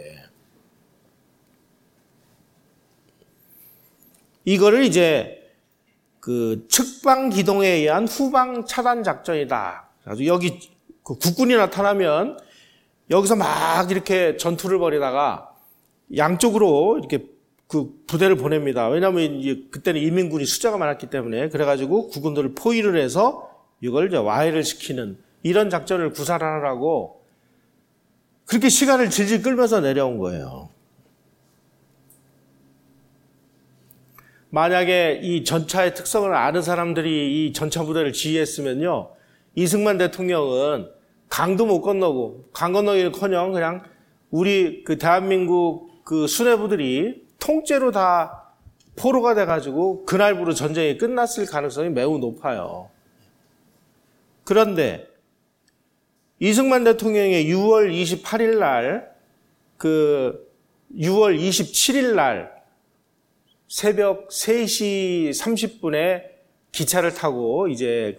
S1: 이거를 이제 측방 기동에 의한 후방 차단 작전이다. 그래서 여기 국군이 나타나면 여기서 막 이렇게 전투를 벌이다가 양쪽으로 이렇게 부대를 보냅니다. 왜냐하면 이제 그때는 인민군이 숫자가 많았기 때문에 그래가지고 국군들을 포위를 해서 이걸 이제 와해를 시키는 이런 작전을 구사하라고 그렇게 시간을 질질 끌면서 내려온 거예요. 만약에 이 전차의 특성을 아는 사람들이 이 전차 부대를 지휘했으면요, 이승만 대통령은 강도 못 건너고 강 건너기는커녕 그냥 우리 대한민국 수뇌부들이 통째로 다 포로가 돼가지고 그날부로 전쟁이 끝났을 가능성이 매우 높아요. 그런데 이승만 대통령의 6월 28일 날, 6월 27일 날 새벽 3시 30분에 기차를 타고 이제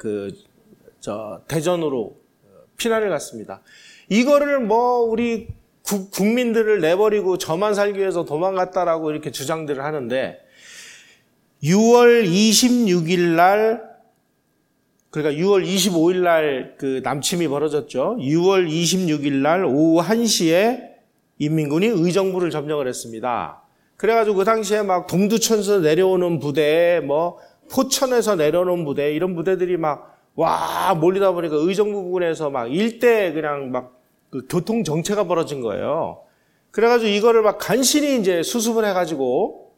S1: 대전으로 피난을 갔습니다. 이거를 우리 국민들을 내버리고 저만 살기 위해서 도망갔다라고 이렇게 주장들을 하는데 6월 26일 날 그러니까 6월 25일 날 남침이 벌어졌죠. 6월 26일 날 오후 1시에 인민군이 의정부를 점령을 했습니다. 그래가지고 그 당시에 막 동두천에서 내려오는 부대, 포천에서 내려오는 부대, 이런 부대들이 몰리다 보니까 의정부 부근에서 일대 그냥 교통 정체가 벌어진 거예요. 그래가지고 이거를 막 간신히 이제 수습을 해가지고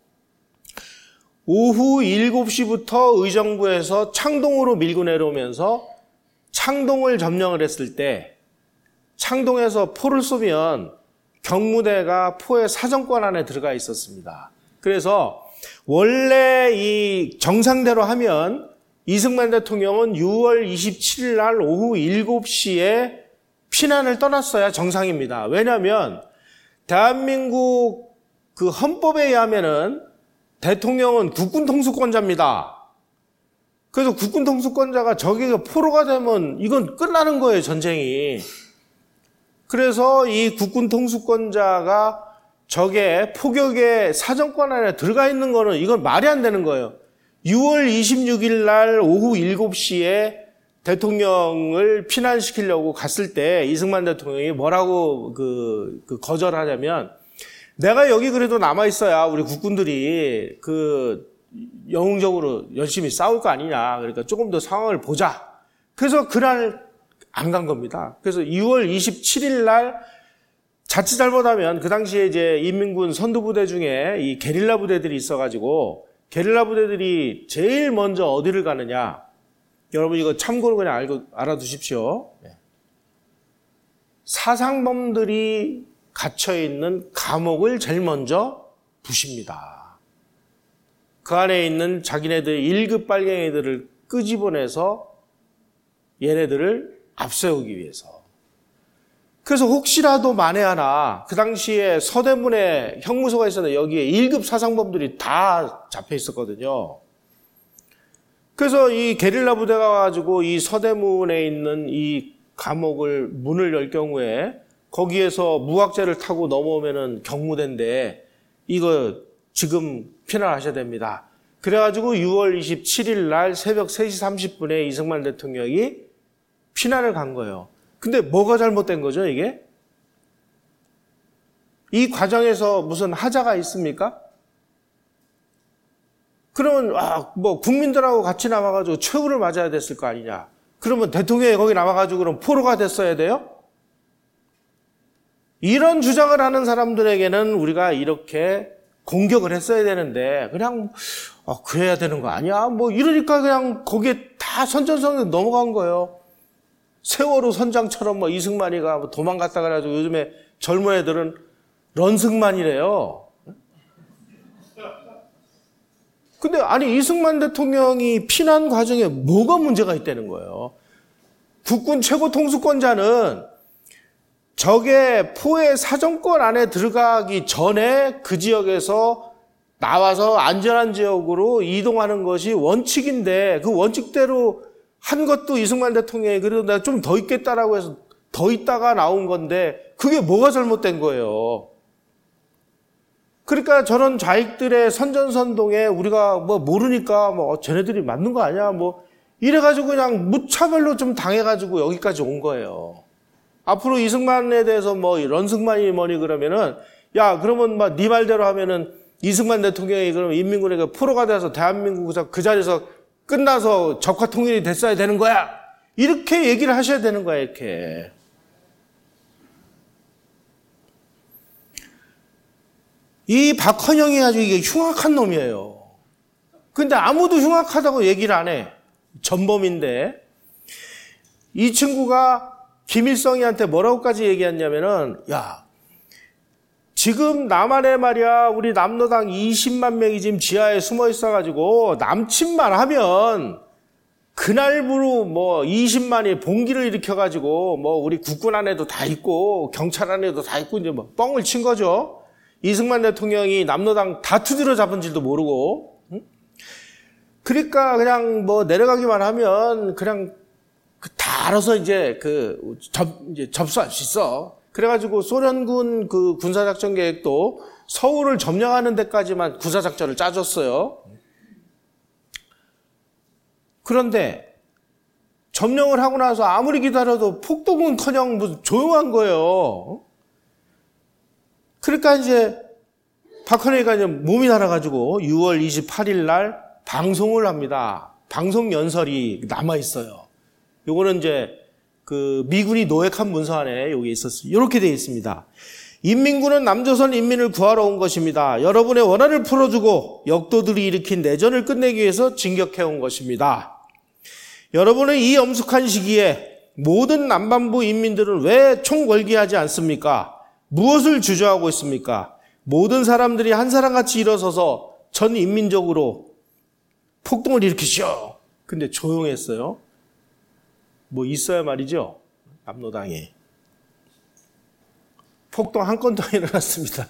S1: 오후 7시부터 의정부에서 창동으로 밀고 내려오면서 창동을 점령을 했을 때 창동에서 포를 쏘면 경무대가 포의 사정권 안에 들어가 있었습니다. 그래서 원래 이 정상대로 하면 이승만 대통령은 6월 27일 날 오후 7시에 피난을 떠났어야 정상입니다. 왜냐하면 대한민국 그 헌법에 의하면은 대통령은 국군 통수권자입니다. 그래서 국군 통수권자가 저기가 포로가 되면 이건 끝나는 거예요, 전쟁이. 그래서 이 국군 통수권자가 적의 포격의 사정권 안에 들어가 있는 거는 이건 말이 안 되는 거예요. 6월 26일 날 오후 7시에 대통령을 피난시키려고 갔을 때 이승만 대통령이 뭐라고 거절하냐면 내가 여기 그래도 남아있어야 우리 국군들이 영웅적으로 열심히 싸울 거 아니냐. 그러니까 조금 더 상황을 보자. 그래서 그날 안 간 겁니다. 그래서 6월 27일 날 자칫 잘못하면 그 당시에 이제 인민군 선두부대 중에 이 게릴라 부대들이 있어가지고 게릴라 부대들이 제일 먼저 어디를 가느냐. 여러분 이거 참고로 그냥 알아두십시오. 사상범들이 갇혀있는 감옥을 제일 먼저 부십니다. 그 안에 있는 자기네들 1급 빨갱이들을 끄집어내서 얘네들을 앞세우기 위해서. 그래서 혹시라도 만에 하나 그 당시에 서대문에 형무소가 있었는데 여기에 1급 사상범들이 다 잡혀 있었거든요. 그래서 이 게릴라 부대가 와가지고 이 서대문에 있는 이 감옥을 문을 열 경우에 거기에서 무학재를 타고 넘어오면은 경무대인데 이거 지금 피난하셔야 됩니다. 그래가지고 6월 27일 날 새벽 3시 30분에 이승만 대통령이 피난을 간 거예요. 근데 뭐가 잘못된 거죠, 이게? 이 과정에서 무슨 하자가 있습니까? 그러면 국민들하고 같이 남아가지고 최후를 맞아야 됐을 거 아니냐. 그러면 대통령이 거기 남아가지고 그럼 포로가 됐어야 돼요? 이런 주장을 하는 사람들에게는 우리가 이렇게 공격을 했어야 되는데 그냥 그래야 되는 거 아니야? 이러니까 그냥 거기에 다 선전성에 넘어간 거예요. 세월호 선장처럼 이승만이가 도망갔다 그래가지고 요즘에 젊은 애들은 런승만이래요. 근데 아니 이승만 대통령이 피난 과정에 뭐가 문제가 있다는 거예요. 국군 최고 통수권자는 적의 포의 사정권 안에 들어가기 전에 그 지역에서 나와서 안전한 지역으로 이동하는 것이 원칙인데 그 원칙대로 한 것도 이승만 대통령이 그래도 내가 좀 더 있겠다라고 해서 더 있다가 나온 건데 그게 뭐가 잘못된 거예요. 그러니까 저런 좌익들의 선전선동에 우리가 모르니까 쟤네들이 맞는 거 아니야 이래가지고 그냥 무차별로 좀 당해가지고 여기까지 온 거예요. 앞으로 이승만에 대해서 런승만이 뭐니 그러면은 야 그러면 네 말대로 하면은 이승만 대통령이 그러면 인민군에게 포로가 돼서 대한민국 그 자리에서 끝나서 적화 통일이 됐어야 되는 거야. 이렇게 얘기를 하셔야 되는 거야 이렇게. 이 박헌영이 아주 이게 흉악한 놈이에요. 근데 아무도 흉악하다고 얘기를 안 해. 전범인데 이 친구가 김일성이한테 뭐라고까지 얘기했냐면은 야 지금 남한에 말이야 우리 남로당 20만 명이 지금 지하에 숨어 있어가지고 남침만 하면 그날부로 20만이 봉기를 일으켜가지고 우리 국군 안에도 다 있고 경찰 안에도 다 있고 이제 뻥을 친 거죠. 이승만 대통령이 남로당 다 두드려 잡은 줄도 모르고. 그러니까 그냥 내려가기만 하면 그냥 다 알아서 이제 접수할 수 있어. 그래가지고 소련군 그 군사작전 계획도 서울을 점령하는 데까지만 군사작전을 짜줬어요. 그런데 점령을 하고 나서 아무리 기다려도 폭동은커녕 무슨 조용한 거예요. 그러니까 이제 박헌영이가 이제 몸이 날아가지고 6월 28일 날 방송을 합니다. 방송 연설이 남아 있어요. 요거는 이제 미군이 노획한 문서 안에 여기 있었어요. 이렇게 되어 있습니다. 인민군은 남조선 인민을 구하러 온 것입니다. 여러분의 원한을 풀어주고 역도들이 일으킨 내전을 끝내기 위해서 진격해온 것입니다. 여러분의 이 엄숙한 시기에 모든 남반부 인민들은 왜 총궐기하지 않습니까? 무엇을 주저하고 있습니까? 모든 사람들이 한 사람같이 일어서서 전 인민적으로 폭동을 일으키시오. 근데 조용했어요. 뭐 있어야 말이죠. 남로당에. 폭동 한 건도 일어났습니다.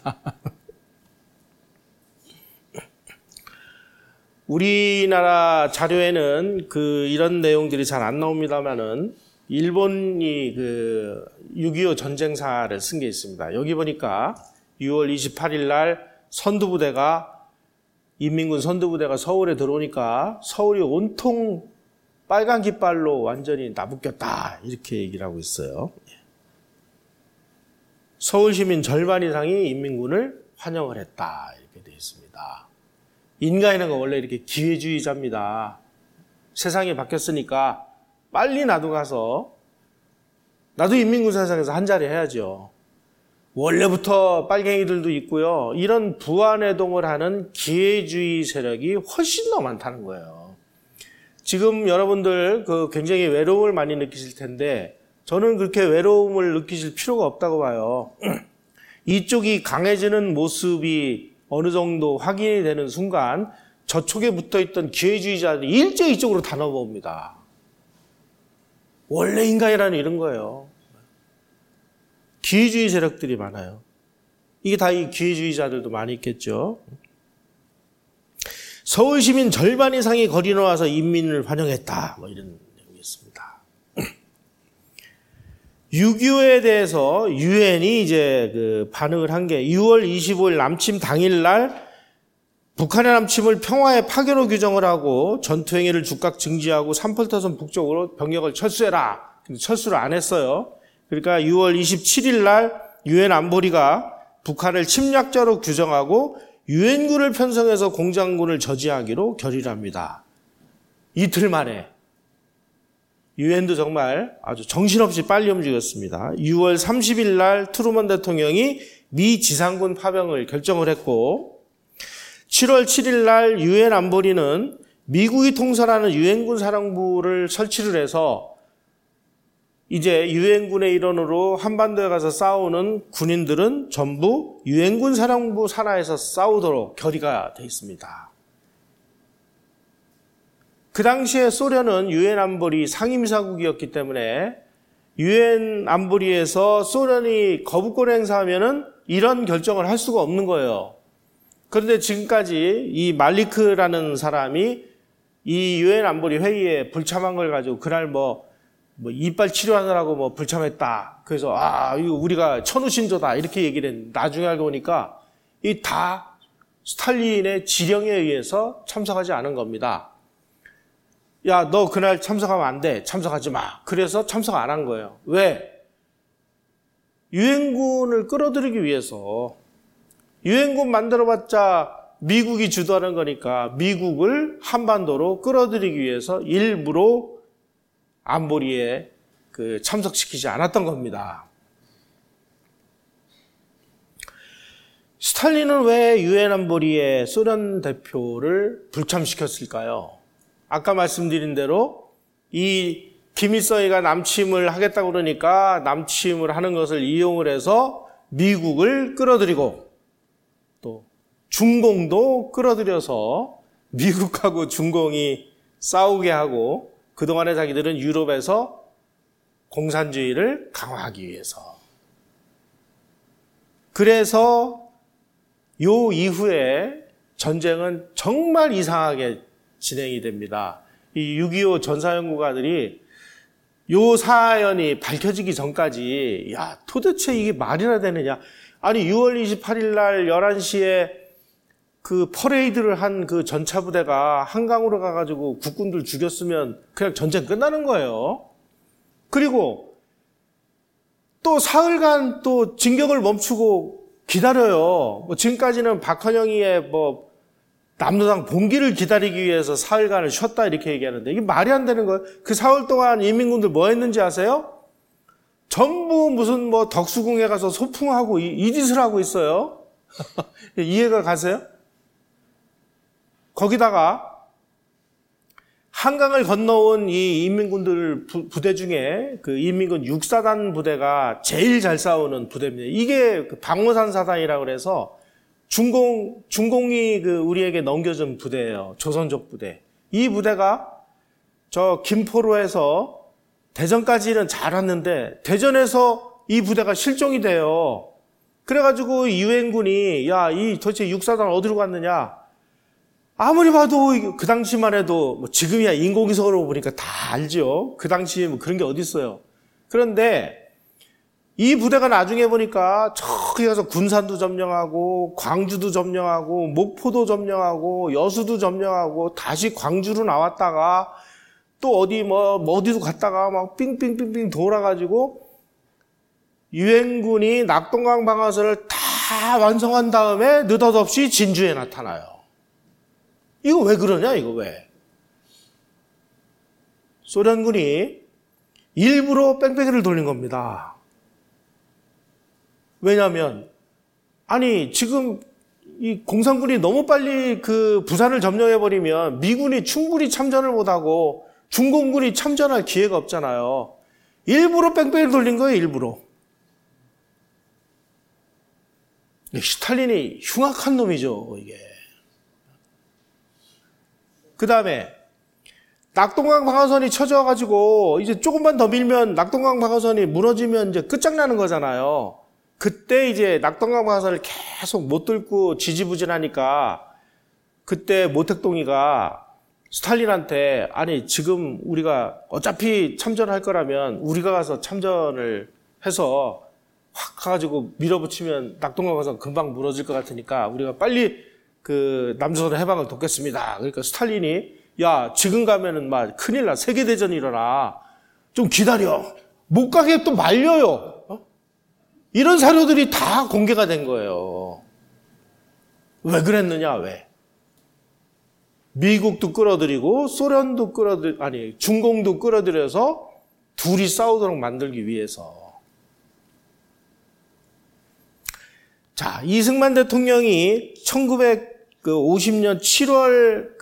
S1: 우리나라 자료에는 이런 내용들이 잘 안 나옵니다만은 일본이 6.25 전쟁사를 쓴 게 있습니다. 여기 보니까 6월 28일 날 인민군 선두부대가 서울에 들어오니까 서울이 온통 빨간 깃발로 완전히 나부꼈다. 이렇게 얘기를 하고 있어요. 서울 시민 절반 이상이 인민군을 환영을 했다. 이렇게 되어 있습니다. 인간이라는 건 원래 이렇게 기회주의자입니다. 세상이 바뀌었으니까 빨리 나도 인민군 세상에서 한 자리 해야죠. 원래부터 빨갱이들도 있고요. 이런 부안해동을 하는 기회주의 세력이 훨씬 더 많다는 거예요. 지금 여러분들 굉장히 외로움을 많이 느끼실 텐데 저는 그렇게 외로움을 느끼실 필요가 없다고 봐요. 이쪽이 강해지는 모습이 어느 정도 확인이 되는 순간 저쪽에 붙어있던 기회주의자들이 일제히 이쪽으로 다 넘어옵니다. 원래 인간이라는 이런 거예요. 기회주의 세력들이 많아요. 이게 다 이 기회주의자들도 많이 있겠죠. 서울 시민 절반 이상이 거리 나와서 인민을 환영했다. 뭐 이런 내용이었습니다. 6.25에 대해서 유엔이 이제 반응을 한 게 6월 25일 남침 당일날 북한의 남침을 평화의 파괴로 규정을 하고 전투행위를 즉각 중지하고 3펄터선 북쪽으로 병력을 철수해라. 근데 철수를 안 했어요. 그러니까 6월 27일 날 유엔 안보리가 북한을 침략자로 규정하고 유엔군을 편성해서 공산군을 저지하기로 결의를 합니다. 이틀 만에. 유엔도 정말 아주 정신없이 빨리 움직였습니다. 6월 30일 날 트루먼 대통령이 미 지상군 파병을 결정을 했고 7월 7일 날 유엔 안보리는 미국이 통솔하는 유엔군 사령부를 설치를 해서 이제 유엔군의 일원으로 한반도에 가서 싸우는 군인들은 전부 유엔군 사령부 산하에서 싸우도록 결의가 되어 있습니다. 그 당시에 소련은 유엔 안보리 상임이사국이었기 때문에 유엔 안보리에서 소련이 거부권 행사하면은 이런 결정을 할 수가 없는 거예요. 그런데 지금까지 이 말리크라는 사람이 이 유엔 안보리 회의에 불참한 걸 가지고 그날 뭐 이빨 치료하느라고 불참했다. 그래서 이거 우리가 천우신조다 이렇게 얘기를 했는데 나중에 알고 보니까 이 다 스탈린의 지령에 의해서 참석하지 않은 겁니다. 야, 너 그날 참석하면 안 돼. 참석하지 마. 그래서 참석 안 한 거예요. 왜? 유엔군을 끌어들이기 위해서. 유엔군 만들어봤자 미국이 주도하는 거니까 미국을 한반도로 끌어들이기 위해서 일부러 안보리에 참석시키지 않았던 겁니다. 스탈린은 왜 유엔 안보리에 소련 대표를 불참시켰을까요? 아까 말씀드린 대로 이 김일성이가 남침을 하겠다고 그러니까 남침을 하는 것을 이용을 해서 미국을 끌어들이고 또 중공도 끌어들여서 미국하고 중공이 싸우게 하고 그동안에 자기들은 유럽에서 공산주의를 강화하기 위해서. 그래서 요 이후에 전쟁은 정말 이상하게 진행이 됩니다. 이 6.25 전사연구가들이 요 사연이 밝혀지기 전까지 도대체 이게 말이나 되느냐. 아니 6월 28일 날 11시에 그 퍼레이드를 한 그 전차부대가 한강으로 가가지고 국군들 죽였으면 그냥 전쟁 끝나는 거예요. 그리고 또 사흘간 또 진격을 멈추고 기다려요. 지금까지는 박헌영이의 남로당 봉기를 기다리기 위해서 사흘간을 쉬었다 이렇게 얘기하는데 이게 말이 안 되는 거예요. 그 사흘 동안 인민군들 뭐 했는지 아세요? 전부 무슨 뭐 덕수궁에 가서 소풍하고 이 짓을 하고 있어요. 이해가 가세요? 거기다가 한강을 건너온 이 인민군들 부대 중에 그 인민군 6사단 부대가 제일 잘 싸우는 부대입니다. 이게 그 방어산 사단이라고 그래서 중공이 그 우리에게 넘겨준 부대예요. 조선족 부대. 이 부대가 저 김포로에서 대전까지는 잘 왔는데 대전에서 이 부대가 실종이 돼요. 그래가지고 유엔군이 야, 이 도대체 6사단 어디로 갔느냐? 아무리 봐도 그 당시만 해도 뭐 지금이야 인공위성으로 보니까 다 알죠. 그 당시에 뭐 그런 게 어디 있어요. 그런데 이 부대가 나중에 보니까 저기 가서 군산도 점령하고 광주도 점령하고 목포도 점령하고 여수도 점령하고 다시 광주로 나왔다가 또 어디 뭐 어디도 갔다가 막 삥삥삥삥 돌아가지고 유엔군이 낙동강 방어선을 다 완성한 다음에 느닷없이 진주에 나타나요. 이거 왜 그러냐, 이거 왜? 소련군이 일부러 뺑뺑이를 돌린 겁니다. 왜냐하면, 아니, 지금 이 공산군이 너무 빨리 그 부산을 점령해버리면 미군이 충분히 참전을 못하고 중공군이 참전할 기회가 없잖아요. 일부러 뺑뺑이를 돌린 거예요, 일부러. 스탈린이 흉악한 놈이죠, 이게. 그 다음에 낙동강 방어선이 쳐져가지고 이제 조금만 더 밀면 낙동강 방어선이 무너지면 이제 끝장나는 거잖아요. 그때 이제 낙동강 방어선을 계속 못 뚫고 지지부진하니까 그때 모택동이가 스탈린한테 아니 지금 우리가 어차피 참전할 거라면 우리가 가서 참전을 해서 확 가가지고 밀어붙이면 낙동강 방어선 금방 무너질 것 같으니까 우리가 빨리 그 남조선의 해방을 돕겠습니다. 그러니까 스탈린이 야 지금 가면은 막 큰일 나 세계대전이 일어나 좀 기다려 못 가게 또 말려요. 이런 사료들이 다 공개가 된 거예요. 왜 그랬느냐 왜? 미국도 끌어들이고 소련도 중공도 끌어들여서 둘이 싸우도록 만들기 위해서. 자, 이승만 대통령이 1950년 7월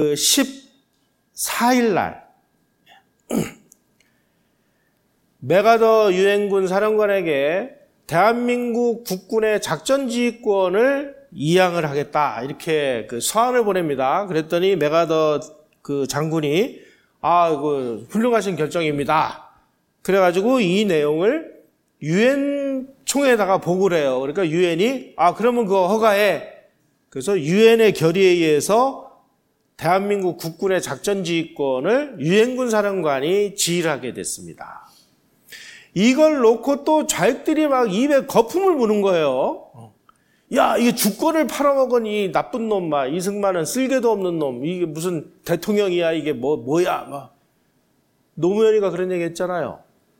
S1: 14일 날 맥아더 유엔군 사령관에게 대한민국 국군의 작전지휘권을 이양을 하겠다 이렇게 그 서한을 보냅니다. 그랬더니 맥아더 그 장군이 그 훌륭하신 결정입니다. 그래가지고 이 내용을 유엔 총회에다가 보고를 해요. 그러니까 유엔이 그러면 그거 허가해. 그래서 유엔의 결의에 의해서 대한민국 국군의 작전지휘권을 유엔군 사령관이 지휘를 하게 됐습니다. 이걸 놓고 또 좌익들이 막 입에 거품을 부는 거예요. 야, 이게 주권을 팔아먹은 이 나쁜 놈, 이승만은 쓸개도 없는 놈, 이게 무슨 대통령이야, 이게 뭐야, 노무현이가 그런 얘기 했잖아요.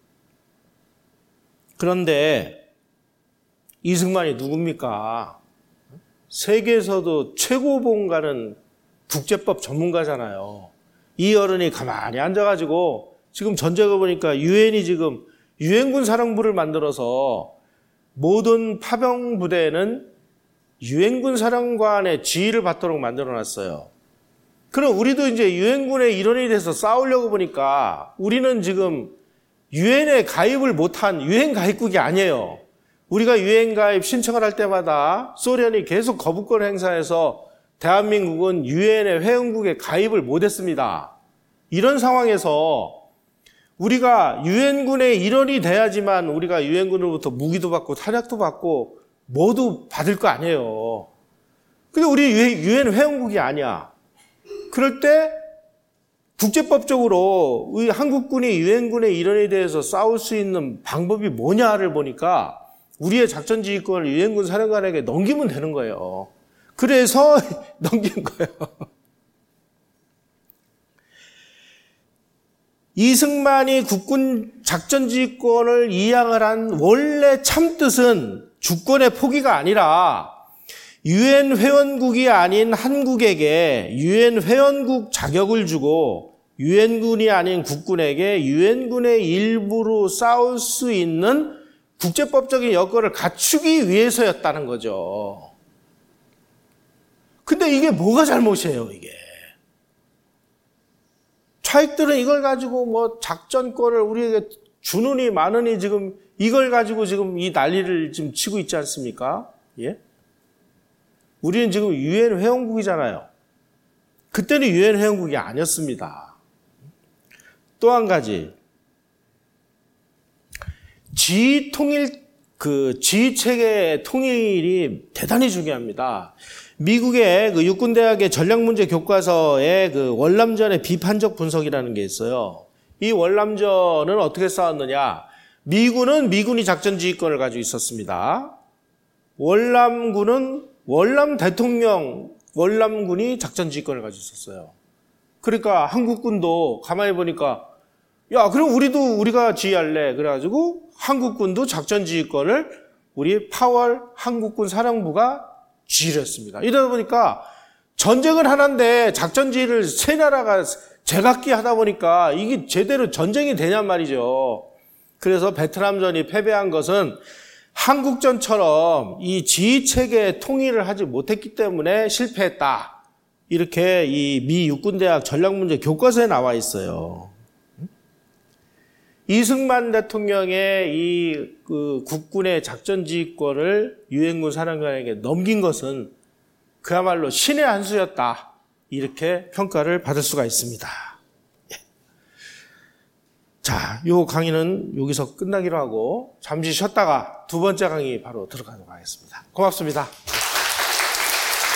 S1: 그런데 이승만이 누굽니까? 세계에서도 최고봉 가는 국제법 전문가잖아요. 이 어른이 가만히 앉아가지고 지금 전제가 보니까 유엔이 지금 유엔군 사령부를 만들어서 모든 파병 부대는 유엔군 사령관의 지휘를 받도록 만들어놨어요. 그럼 우리도 이제 유엔군의 일원이 돼서 싸우려고 보니까 우리는 지금 유엔에 가입을 못한 유엔 가입국이 아니에요. 우리가 유엔 가입 신청을 할 때마다 소련이 계속 거부권을 행사해서 대한민국은 유엔의 회원국에 가입을 못했습니다. 이런 상황에서 우리가 유엔군의 일원이 돼야지만 우리가 유엔군으로부터 무기도 받고 탄약도 받고 모두 받을 거 아니에요. 근데 우리 유엔 회원국이 아니야. 그럴 때 국제법적으로 우리 한국군이 유엔군의 일원에 대해서 싸울 수 있는 방법이 뭐냐를 보니까 우리의 작전지휘권을 유엔군 사령관에게 넘기면 되는 거예요. 그래서 넘긴 거예요. 이승만이 국군 작전지휘권을 이양을 한 원래 참뜻은 주권의 포기가 아니라 유엔 회원국이 아닌 한국에게 유엔 회원국 자격을 주고 유엔군이 아닌 국군에게 유엔군의 일부로 싸울 수 있는 국제법적인 여건을 갖추기 위해서였다는 거죠. 근데 이게 뭐가 잘못이에요, 이게. 차익들은 이걸 가지고 뭐 작전권을 우리에게 주느니 마느니 지금 이걸 가지고 지금 이 난리를 지금 치고 있지 않습니까? 예? 우리는 지금 유엔 회원국이잖아요. 그때는 유엔 회원국이 아니었습니다. 또 한 가지. 지휘 통일, 지휘 체계의 통일이 대단히 중요합니다. 미국의 그 육군대학의 전략문제 교과서에 그 월남전의 비판적 분석이라는 게 있어요. 이 월남전은 어떻게 싸웠느냐? 미군은 미군이 작전 지휘권을 가지고 있었습니다. 월남군은 월남 대통령, 월남군이 작전 지휘권을 가지고 있었어요. 그러니까 한국군도 가만히 보니까 야, 그럼 우리가 지휘할래. 그래가지고 한국군도 작전 지휘권을 우리 8월 한국군 사령부가 지휘를 했습니다. 이러다 보니까 전쟁은 하나인데 작전 지휘를 세 나라가 제각기 하다 보니까 이게 제대로 전쟁이 되냔 말이죠. 그래서 베트남전이 패배한 것은 한국전처럼 이 지휘체계 통일을 하지 못했기 때문에 실패했다. 이렇게 이 미 육군대학 전략문제 교과서에 나와 있어요. 이승만 대통령의 이 국군의 작전 지휘권을 유엔군 사령관에게 넘긴 것은 그야말로 신의 한 수였다. 이렇게 평가를 받을 수가 있습니다. 자, 요 강의는 여기서 끝나기로 하고 잠시 쉬었다가 두 번째 강의 바로 들어가도록 하겠습니다. 고맙습니다.